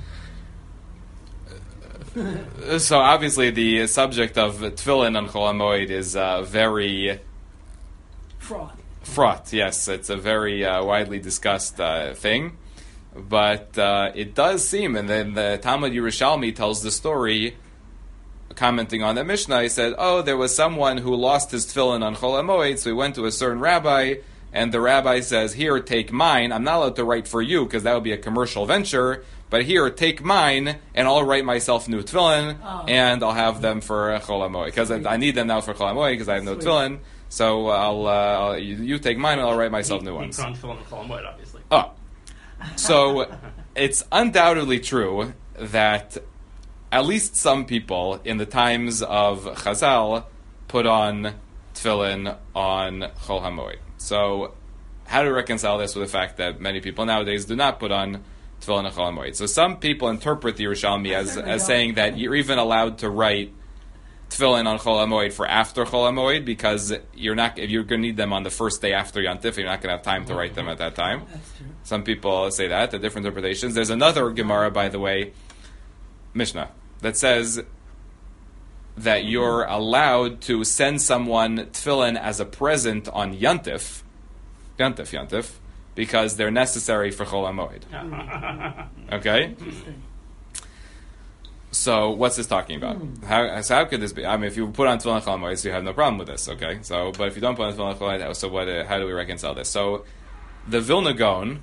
Yeah. So obviously the subject of tefillin on Chol HaMoed is uh, very. Fraught. Fraught, yes. It's a very uh, widely discussed uh, thing. But uh, it does seem, and then the Talmud Yerushalmi tells the story, commenting on the Mishnah, he said, oh, there was someone who lost his tefillin on Chol HaMoed, so he went to a certain rabbi, and the rabbi says, here, take mine. I'm not allowed to write for you, because that would be a commercial venture, but here, take mine, and I'll write myself new tefillin, oh. and I'll have them for uh, Chol HaMoed, because I, I need them now for Chol HaMoed, because I have no tefillin. So I'll, uh, I'll you, you take mine and I'll write myself he, new ones. He Chol HaMoed, obviously. Oh, so it's undoubtedly true that at least some people in the times of Chazal put on tefillin on Chol HaMoed. So, how do we reconcile this with the fact that many people nowadays do not put on tefillin on Chol HaMoed? So, some people interpret the Yerushalmi as, as saying that you're even allowed to write tefillin on Chol HaMoed for after Chol HaMoed, because you're not, if you're going to need them on the first day after Yantif, you're not going to have time to write them at that time. That's true. Some people say that, the different interpretations. There's another Gemara, by the way, Mishnah, that says that you're allowed to send someone tefillin as a present on Yantif, Yantif, Yantif, because they're necessary for Chol HaMoed. Okay? So, what's this talking about? How, so how could this be? I mean, if you put on tefillin on Chol HaMoed, so you have no problem with this, okay? So, but if you don't put on tefillin on Chol HaMoed, so what, uh, how do we reconcile this? So, the Vilna Gaon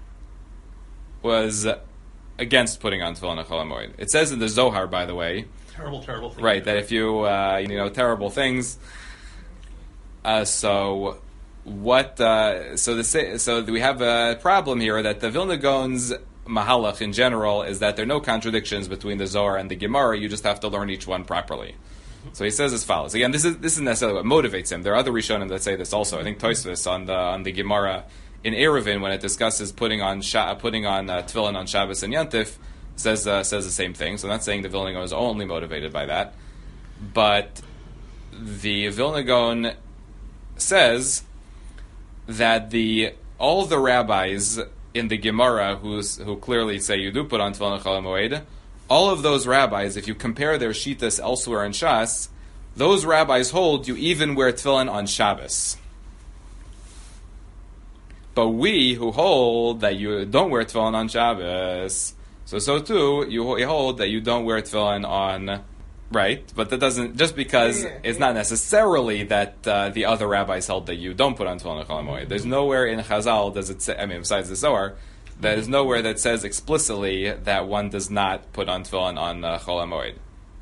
was against putting on tefillin on Chol HaMoed. It says in the Zohar, by the way, Terrible, terrible thing. right, that if you, uh, you know, terrible things. Uh, so, what? Uh, so the so we have a problem here that the Vilna Gaon's mahalach in general is that there are no contradictions between the Zohar and the Gemara. You just have to learn each one properly. So he says as follows. Again, this is this is necessarily what motivates him. There are other Rishonim that say this also. I think Tosfos on the on the Gemara in Eruvin, when it discusses putting on Sha- putting on uh, tefillin on Shabbos and Yantif, says uh, says the same thing. So I'm not saying the Vilna Gaon is only motivated by that, but the Vilna Gaon says that the all the rabbis in the Gemara who's, who clearly say you do put on tefillin on Chol HaMoed, all of those rabbis, if you compare their shitas elsewhere in Shas, those rabbis hold you even wear tefillin on Shabbos. But we who hold that you don't wear tefillin on Shabbos, so so too you hold that you don't wear tefillin on, right? But that doesn't, just because Yeah, yeah, it's yeah. not necessarily that uh, the other rabbis held that you don't put on tefillin on Chol HaMoed. There's nowhere in Chazal does it say, I mean, besides the Zohar, there is nowhere that says explicitly that one does not put on tefillin on uh, Chol HaMoed.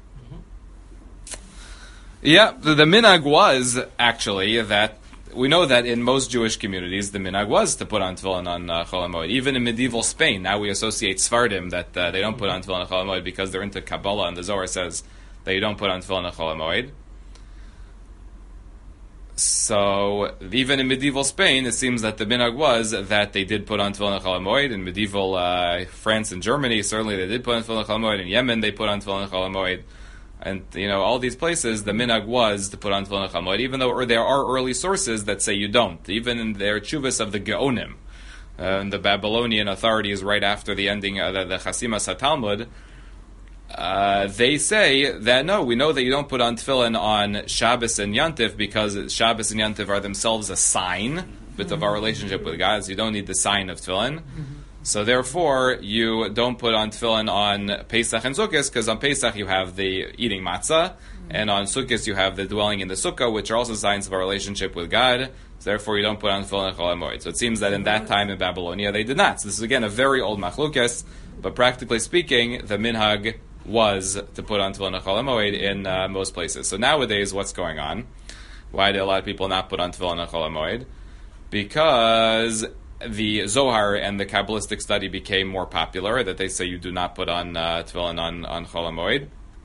Yeah, the, the minhag was actually that we know that in most Jewish communities the minhag was to put on tefillin on uh, Chol HaMoed. Even in medieval Spain, now we associate Sfardim that uh, they don't put on tefillin on Chol HaMoed because they're into Kabbalah, and the Zohar says that you don't put on tefillin on Chol HaMoed. So even in medieval Spain, it seems that the minhag was that they did put on tefillin on Chol HaMoed. In medieval uh, France and Germany, certainly they did put on tefillin on Chol HaMoed. In Yemen, they put on tefillin on Chol HaMoed. And, you know, all these places, the minhag was to put on tefillin on Chol HaMoed, even though or there are early sources that say you don't. Even in their tshuvas of the Geonim, uh, and the Babylonian authorities right after the ending of the, the Chasimas HaTalmud, uh, they say that, no, we know that you don't put on tefillin on Shabbos and Yantif because Shabbos and Yantif are themselves a sign bit of our relationship with God, so you don't need the sign of tefillin. So therefore, you don't put on tefillin on Pesach and Sukkot, because on Pesach you have the eating matzah, and on Sukkot you have the dwelling in the sukkah, which are also signs of our relationship with God. So therefore, you don't put on tefillin on Chol HaMoed. So it seems that in that time in Babylonia they did not. So this is again a very old machlukes, but practically speaking, the minhag was to put on tefillin on Chol HaMoed in uh, most places. So nowadays, what's going on? Why do a lot of people not put on tefillin on Chol HaMoed? Because the Zohar and the Kabbalistic study became more popular, that they say you do not put on uh, tefillin on, on Chol HaMoed.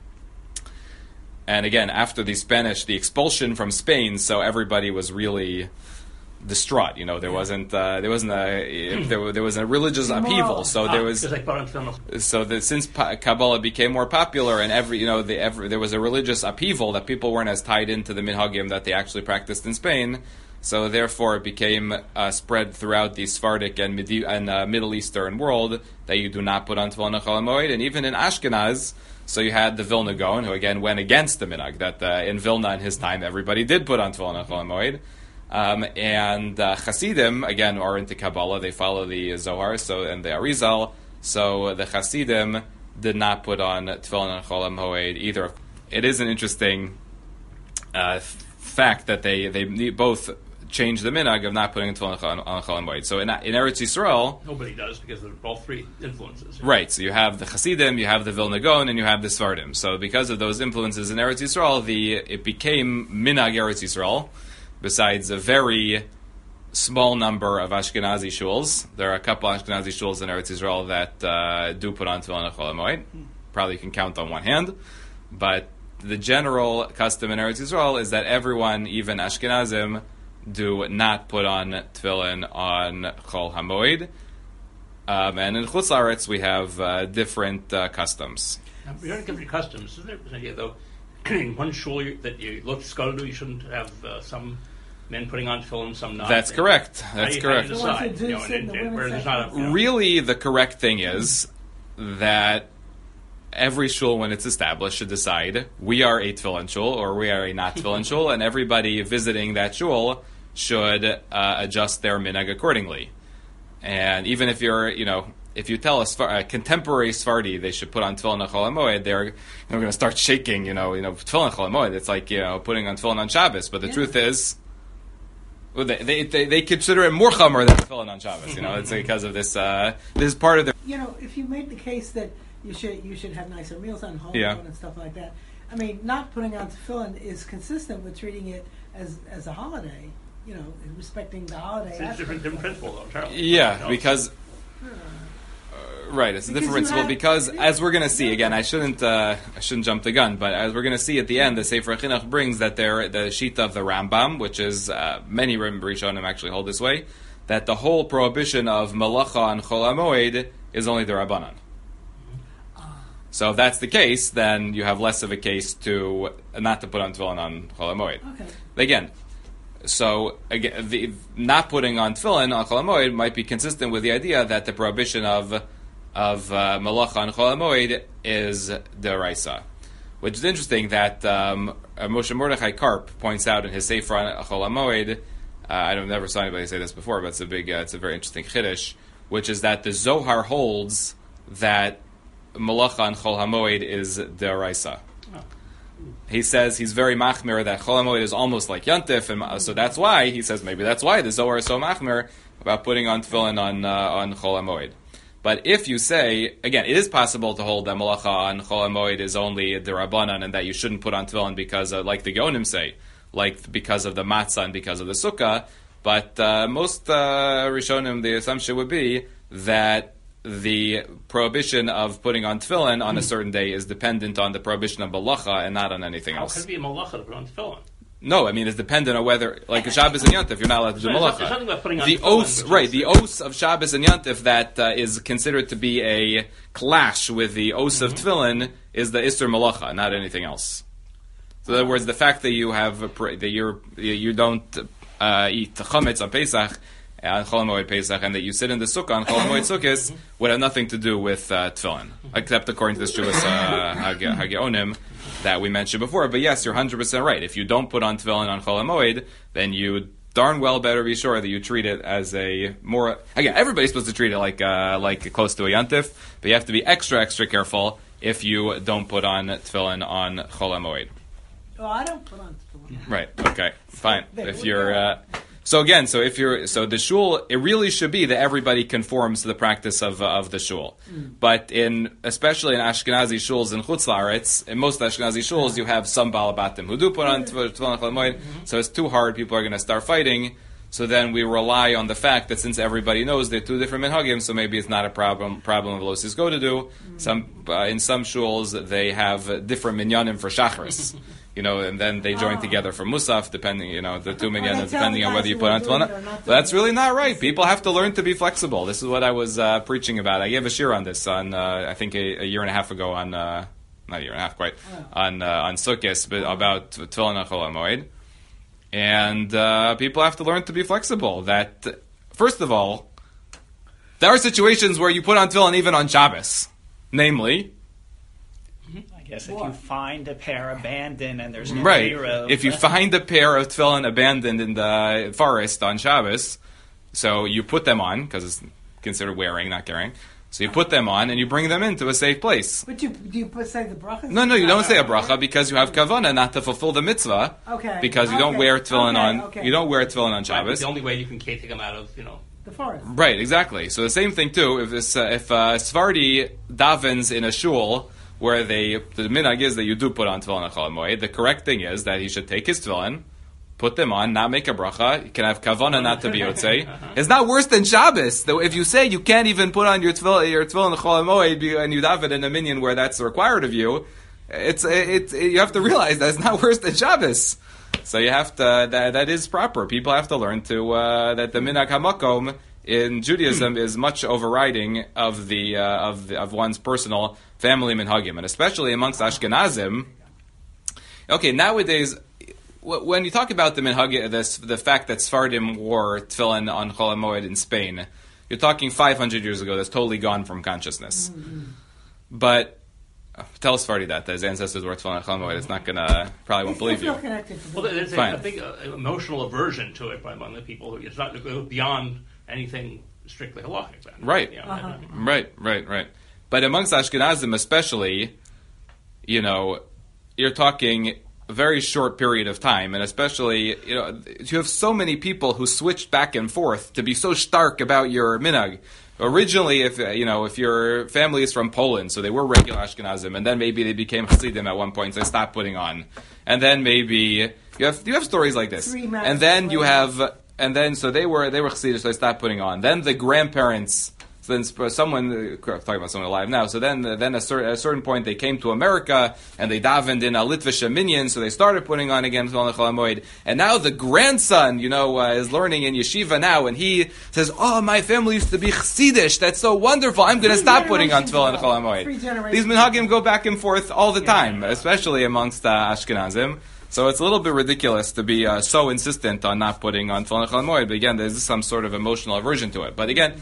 And again, after the Spanish, the expulsion from Spain, so everybody was really distraught. You know, there wasn't uh, there wasn't a there, there was a religious upheaval. So there was Because they put on tefillin. so that since pa- Kabbalah became more popular and every you know the every, there was a religious upheaval that people weren't as tied into the minhagim that they actually practiced in Spain. So therefore, it became uh, spread throughout the Sephardic and, Medi- and uh, Middle Eastern world that you do not put on tefillin on Chol HaMoed, and even in Ashkenaz. So you had the Vilna Gaon, who again went against the minhag that uh, in Vilna in his time everybody did put on tefillin on Chol HaMoed. Um, and uh, Hasidim again are into Kabbalah; they follow the Zohar, so and the Arizal. So the Hasidim did not put on tefillin on Chol HaMoed either. It is an interesting uh, fact that they they both changed the minhag of not putting tefillin on Chol HaMoed. So in, in Eretz Yisrael, Nobody does because they're all three influences. right, so you have the Hasidim, you have the Vilna Gaon, and you have the Sfardim. So because of those influences in Eretz Yisrael, the it became minhag Eretz Yisrael. Besides a very small number of Ashkenazi shuls, there are a couple Ashkenazi shuls in Eretz Yisrael that uh, do put on tefillin on Chol HaMoed. probably can count on one hand. But the general custom in Eretz Yisrael is that everyone, even Ashkenazim, do not put on tefillin on Chol HaMoed. Um, and in Chutz La'aretz, we have uh, different uh, customs. Now, we don't give you customs. Isn't there an idea, though, in one shul you, that you look to, you shouldn't have uh, some men putting on tefillin, some not? That's correct. That's how correct. Do you, how do you decide? You know, and, and, and where there's not a, you know, Really, the correct thing is that every shul, when it's established, should decide we are a tefillin shul or we are a not tefillin shul, and everybody visiting that shul should uh, adjust their minhag accordingly. And even if you're, you know, if you tell a, Sfar- a contemporary Sephardi they should put on tefillin on Chol HaMoed, they're, you know, going to start shaking. You know, you know, tefillin on Chol HaMoed. It's like, you know, putting on tefillin on Shabbos. But the yeah. truth is, well, they, they they they consider it more chamer than tefillin on Shabbos. You know, it's because of this. Uh, this is part of their. You know, if you make the case that you should you should have nicer meals on Chol yeah. HaMoed and stuff like that, I mean, not putting on tefillin is consistent with treating it as as a holiday. You know, respecting the holiday. It's a different, different principle, though, Charlie. Yeah, because. Uh, right, it's a different principle have, because, as we're going to see again, I shouldn't uh, I shouldn't jump the gun, but as we're going to see at the end, the Sefer Chinuch brings that there the shita of the Rambam, which is uh, many Rishonim actually hold this way, that the whole prohibition of malacha on Chol HaMoed is only the Rabbanan. So if that's the case, then you have less of a case to not to put on tefillin on Chol HaMoed. Okay. Again. So again, the, not putting on tefillin on Chol HaMoed might be consistent with the idea that the prohibition of of uh, malacha on Chol HaMoed is deraisa, which is interesting that um, Moshe Mordechai Karp points out in his Sefer on Chol HaMoed. Uh, I don't never saw anybody say this before, but it's a big, uh, it's a very interesting chiddush, which is that the Zohar holds that malacha on Chol HaMoed is deraisa. He says he's very machmir that Chol HaMoed is almost like Yantif, and so that's why he says maybe that's why the Zohar is so machmir about putting on tefillin on uh, on Chol HaMoed. But if you say again, it is possible to hold that malacha on Chol HaMoed is only derabanan and that you shouldn't put on tefillin because, uh, like the Geonim say, like because of the matzah and because of the sukkah. But uh, most uh, Rishonim, the assumption would be that the prohibition of putting on tefillin on a certain day is dependent on the prohibition of malacha and not on anything How else. How can it be a malacha to put on tefillin? No, I mean it's dependent on whether, like a Shabbos and Yantif, you're not allowed to do There's malacha. nothing about putting on The tefillin, os, which right? is- The os of Shabbos and Yantif that uh, is considered to be a clash with the os of tefillin is the Isser malacha, not anything else. So in other words, the fact that you have a, pr- that you're you don't uh, eat chametz on Pesach. On Chol HaMoed Pesach, and that you sit in the sukkah on Chol HaMoed Sukkos would have nothing to do with uh, tefillin, except according to this Jewish uh, Hage- Hageonim that we mentioned before. But yes, you're one hundred percent right. If you don't put on tefillin on Chol HaMoed, then you darn well better be sure that you treat it as a more... Again, everybody's supposed to treat it like uh, like close to a Yantif, but you have to be extra, extra careful if you don't put on tefillin on Chol HaMoed. Oh, I don't put on tefillin. Right, okay, fine. If you're... Uh, So again, so if you're, so the shul, it really should be that everybody conforms to the practice of uh, of the shul. Mm. But in, especially in Ashkenazi shuls in Chutz La'aretz, in most Ashkenazi shuls, you have some balabatim who do put on tefillin Chol HaMoed, so it's too hard, people are going to start fighting. So then we rely on the fact that since everybody knows they're two different minhagim, so maybe it's not a problem problem of Losis go to do. Mm. Some uh, in some shuls they have different minyanim for Shachris. You know, and then they join oh. together for Musaf, depending, you know, the two minyanim, depending on whether you put on tefillin. That's really not right. People have to learn to be flexible. This is what I was uh, preaching about. I gave a shir on this on, uh, I think, a, a year and a half ago on, uh, not a year and a half quite, oh. on uh, on Sukkot, but about tefillin on Chol HaMoed. And uh, people have to learn to be flexible. That, first of all, there are situations where you put on tefillin even on Shabbos. Namely, I guess if you find a pair abandoned and there's no right. hero. If you find a pair of tefillin abandoned in the forest on Shabbos, so you put them on, because it's considered wearing, not carrying. So you put them on and you bring them into a safe place. But you, do you put, say the bracha? No, no, you don't say a bracha because you have kavanah not to fulfill the mitzvah. Okay. Because you okay. don't wear tefillin okay. on okay. you don't wear tefillin on Shabbos. Right, the only way you can take them out of, you know, the forest. Right, exactly. So the same thing too. If this, uh, if uh, Sephardi davens in a shul where they the minhag is that you do put on tefillin on Chol HaMoed, the correct thing is that he should take his tefillin, put them on, not make a bracha. You can have kavana not to be yotzei. It's not worse than Shabbos. Though if you say you can't even put on your tefillin, your tefillin Chol HaMoed and you daven in a minyan where that's required of you, it's it, it, you have to realize that it's not worse than Shabbos. So you have to that that is proper. People have to learn to uh, that the minhag hamakom in Judaism is much overriding of the uh, of the, of one's personal family minhagim, and especially amongst Ashkenazim. Okay, nowadays, when you talk about the minhag, this the fact that Sfardim wore tefillin on Chol HaMoed in Spain, you're talking five hundred years ago. That's totally gone from consciousness. Mm-hmm. But uh, tell Sfardi that, that his ancestors wore tefillin on Chol HaMoed. It's not gonna probably won't believe you. Well, there's a, a big uh, emotional aversion to it by among the people who it's not beyond anything strictly halachic. Then. Right, You know, Uh-huh. and, uh, right, right, right. But amongst Ashkenazim, especially, you know, you're talking a very short period of time, and especially, you know, you have so many people who switched back and forth to be so stark about your minhag. Originally, if uh, you know, if your family is from Poland, so they were regular Ashkenazim, and then maybe they became Hasidim at one point, so they stopped putting on, and then maybe you have you have stories like this, Three and then you later. have, and then so they were they were Hasidic, so they stopped putting on. Then the grandparents. So then sp- someone, uh, talking about someone alive now, so then uh, then a cer- at a certain point they came to America and they davened in a Litvish minyan, so they started putting on again Tefillin Chol HaMoed. And now the grandson, you know, uh, is learning in yeshiva now, and he says, oh, my family used to be Chassidish, that's so wonderful, I'm going to stop putting on Tefillin Chol Three HaMoed. generations. These minhagim go back and forth all the time, especially amongst uh, Ashkenazim. So it's a little bit ridiculous to be uh, so insistent on not putting on Tefillin Chol HaMoed, but again, there's some sort of emotional aversion to it. But again,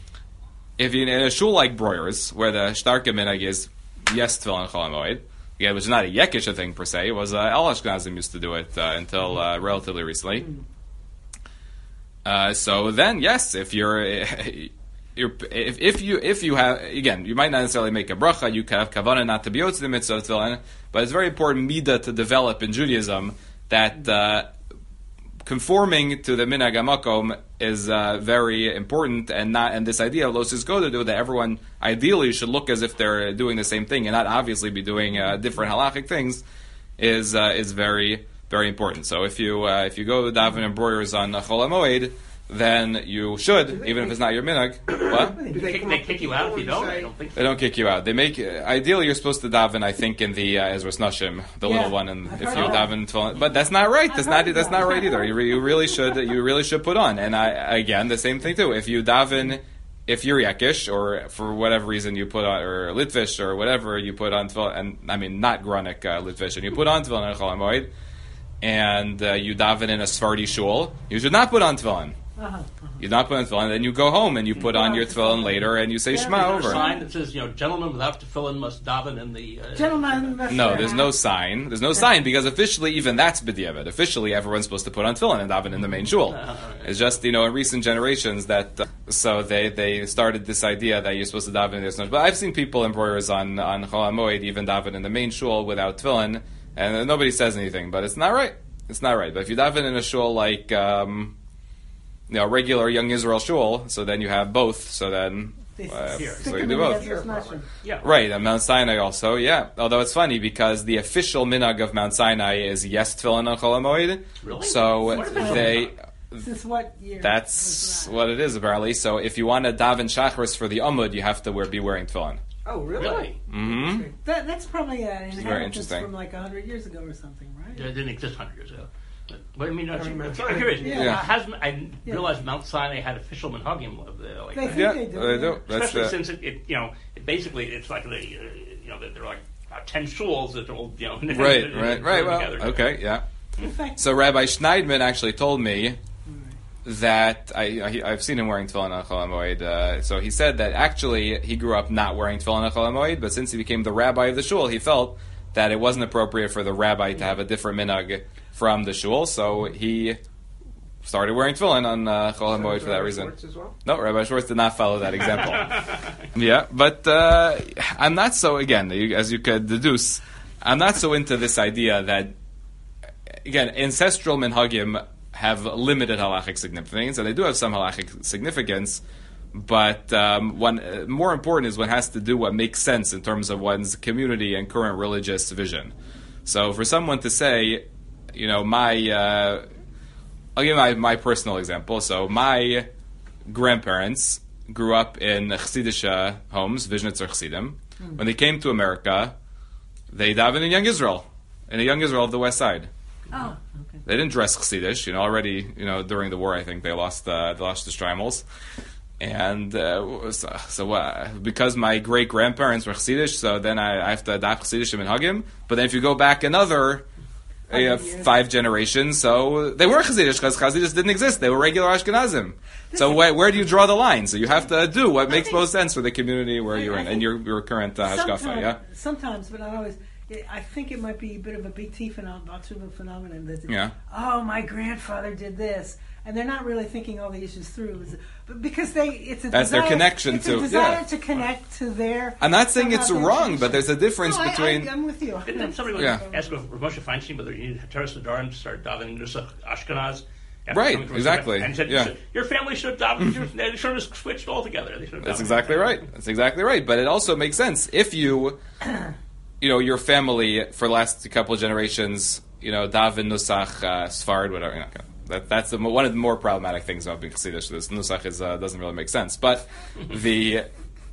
if you're in a shul like Breuer's, where the Starke minhag is yes tefillin Chol HaMoed, again, which is not a Yekisha thing per se, it was uh, El Ashkenazim used to do it uh, until uh, relatively recently. Uh, so then, yes, if you're, you're if, if you if you have again, you might not necessarily make a bracha, you can have kavanah not to be yotz the mitzvah of tefillin, but it's very important midah to develop in Judaism that. Uh, Conforming to the minhag hamakom is uh, very important, and not and this idea of losis godedu that everyone ideally should look as if they're doing the same thing and not obviously be doing uh, different halachic things is uh, is very very important. So if you uh, if you go to daven and Breuer's on Chol HaMoed, then you should, even if it's not your minhag. What? they, kick, they kick you out if you don't. I don't think so. They don't kick you out. They make ideally you're supposed to daven. I think in the uh, Ezras Nashim, the Yeah. little one, and I've if heard you that. daven, tefillin- but that's not right. That's I've not heard that's that. not right either. You, re- you really should you really should put on. And I again the same thing too. If you daven, if you're Yekish or for whatever reason you put on or Litvish or whatever you put on tefillin, and I mean not Gronik uh, Litvish, and you put on tefillin and Chol HaMoed, and uh, you daven in a Sephardi shul, you should not put on tefillin. Uh-huh, uh-huh. You not put on tefillin, then you go home and you put on your tefillin later, and you say Yeah, Shema Is there over. a sign that says, you know, gentlemen without tefillin must daven in the... Uh, Gentlemen, that's No, fair. there's no sign. There's no sign because officially, even that's b'diavad. Officially, everyone's supposed to put on tefillin and daven in the main shul. It's just, you know, in recent generations that uh, so they, they started this idea that you're supposed to daven in this. But I've seen people in Breuer's on on Chol HaMoed even daven in the main shul without tefillin, and nobody says anything. But it's not right. It's not right. But if you daven in a shul like um, you know, regular Young Israel shul, so then you have both. So then. They Uh, stick so them you do in both. the Ezra's Nashim. yeah. Right, and Mount Sinai also, yeah. Although it's funny because the official minhag of Mount Sinai is yes tefillin on Chol HaMoed. Really? So What is that? they, Since what year? that's was that? what it is apparently. So if you want to daven shachris for the Amud, you have to wear, be wearing tefillin. Oh, really? Really? Mm-hmm. That, that's probably an inheritance interesting. from like a hundred years ago or something, right? It didn't exist one hundred years ago. But, but I mean, I'm, mean, I'm Mount Sinai. curious. Yeah. Yeah. Has, I didn't Yeah. realize Mount Sinai had official minhagim of the, like They that. think Yeah, they do. they do. That's Especially the, since it, it, you know, it basically it's like the, uh, you know, there are like about ten shuls that are all, you know, right, right, right. Well, together. okay, yeah. In fact, So Rabbi Schneidman actually told me that I, I I've seen him wearing tefillin on Chol HaMoed. Uh, so he said that actually he grew up not wearing tefillin on Chol HaMoed, but since he became the rabbi of the shul, he felt that it wasn't appropriate for the rabbi to have a different minhag from the shul, so he started wearing tefillin on uh, Chol HaMoed for that Rabbi reason. Schwartz as well? No, Rabbi Schwartz did not follow that example. Yeah, but uh, I'm not so, again, you- as you could deduce, I'm not so into this idea that, again, ancestral minhagim have limited halachic significance, and they do have some halachic significance, but um, one uh, more important is one has to do what makes sense in terms of one's community and current religious vision. So for someone to say, you know, my uh, I'll give my, my personal example. So my grandparents grew up in Chassidish homes, Vizhnitzer Chassidim. Mm. When they came to America, they davened in Young Israel, in a Young Israel of the West Side. Oh, okay. They didn't dress Chassidish, you know. Already, you know, during the war, I think they lost uh, they lost the Streimels, and uh, so, so uh, because my great grandparents were Chassidish, so then I, I have to adapt Chassidish and Hagim. But then if you go back another uh, five generations, so they were Chassidish because Chassidish didn't exist; they were regular Ashkenazim. So where, where do you draw the line? So you have to do what makes most sense for the community where you're in and your your current uh, hashkafa. Yeah. Sometimes, but not always. I think it might be a bit of a B T phenomenon, phenomenon that, yeah. oh, my grandfather did this, and they're not really thinking all the issues through, but because they, it's a that's desire, their connection it's to, a desire yeah. to connect to their. I'm not saying it's wrong, tradition. but there's a difference no, between. I, I, I'm with you. Didn't then somebody yeah. ask Moshe Feinstein whether you need Teres Nedarim to start davening Nusach Ashkenaz? Right, exactly. And he said, yeah. your family should have davened. They should have switched altogether. They should have That's exactly right. That's exactly right. But it also makes sense if you. You know, your family for the last couple of generations, you know, Davin, Nusach, uh, Sfard, whatever. You know, that, that's the, one of the more problematic things about being Chassidish. This Nusach is, uh, doesn't really make sense. But the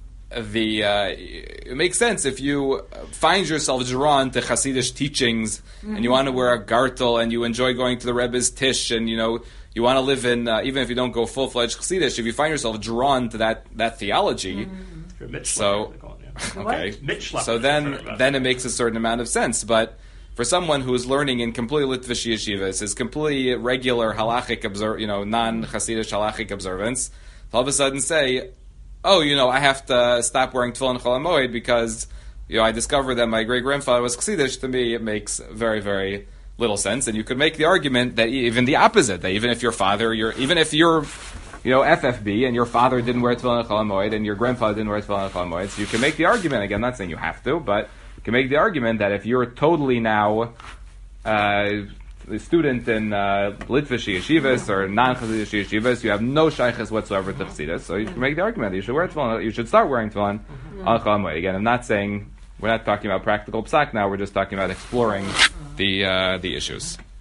the uh, it makes sense if you find yourself drawn to Chassidish teachings mm-hmm. and you want to wear a gartel and you enjoy going to the Rebbe's Tish and, you know, you want to live in, uh, even if you don't go full-fledged Chassidish, if you find yourself drawn to that, that theology, mm-hmm. so... Okay, so then then it makes a certain amount of sense. But for someone who is learning in completely Litvish yeshivas, is completely regular halachic observ, you know, non-Hasidish halachic observance, all of a sudden say, oh, you know, I have to stop wearing tefillin chol hamoed because, you know, I discovered that my great grandfather was Chassidish. To me, it makes very very little sense. And you could make the argument that even the opposite, that even if your father, your even if you're you know, F F B, and your father didn't wear tefillin chol hamoed, and your grandfather didn't wear tefillin chol hamoed, so you can make the argument, again, I'm not saying you have to, but you can make the argument that if you're totally now uh, a student in uh, Litvish yeshivas or non-Chassidish yeshivas, you have no shaykhs whatsoever to Chassidus, so you can make the argument that you should wear tefillin, you should start wearing tefillin chol hamoed. Again, I'm not saying, we're not talking about practical psak now, we're just talking about exploring the uh, the issues.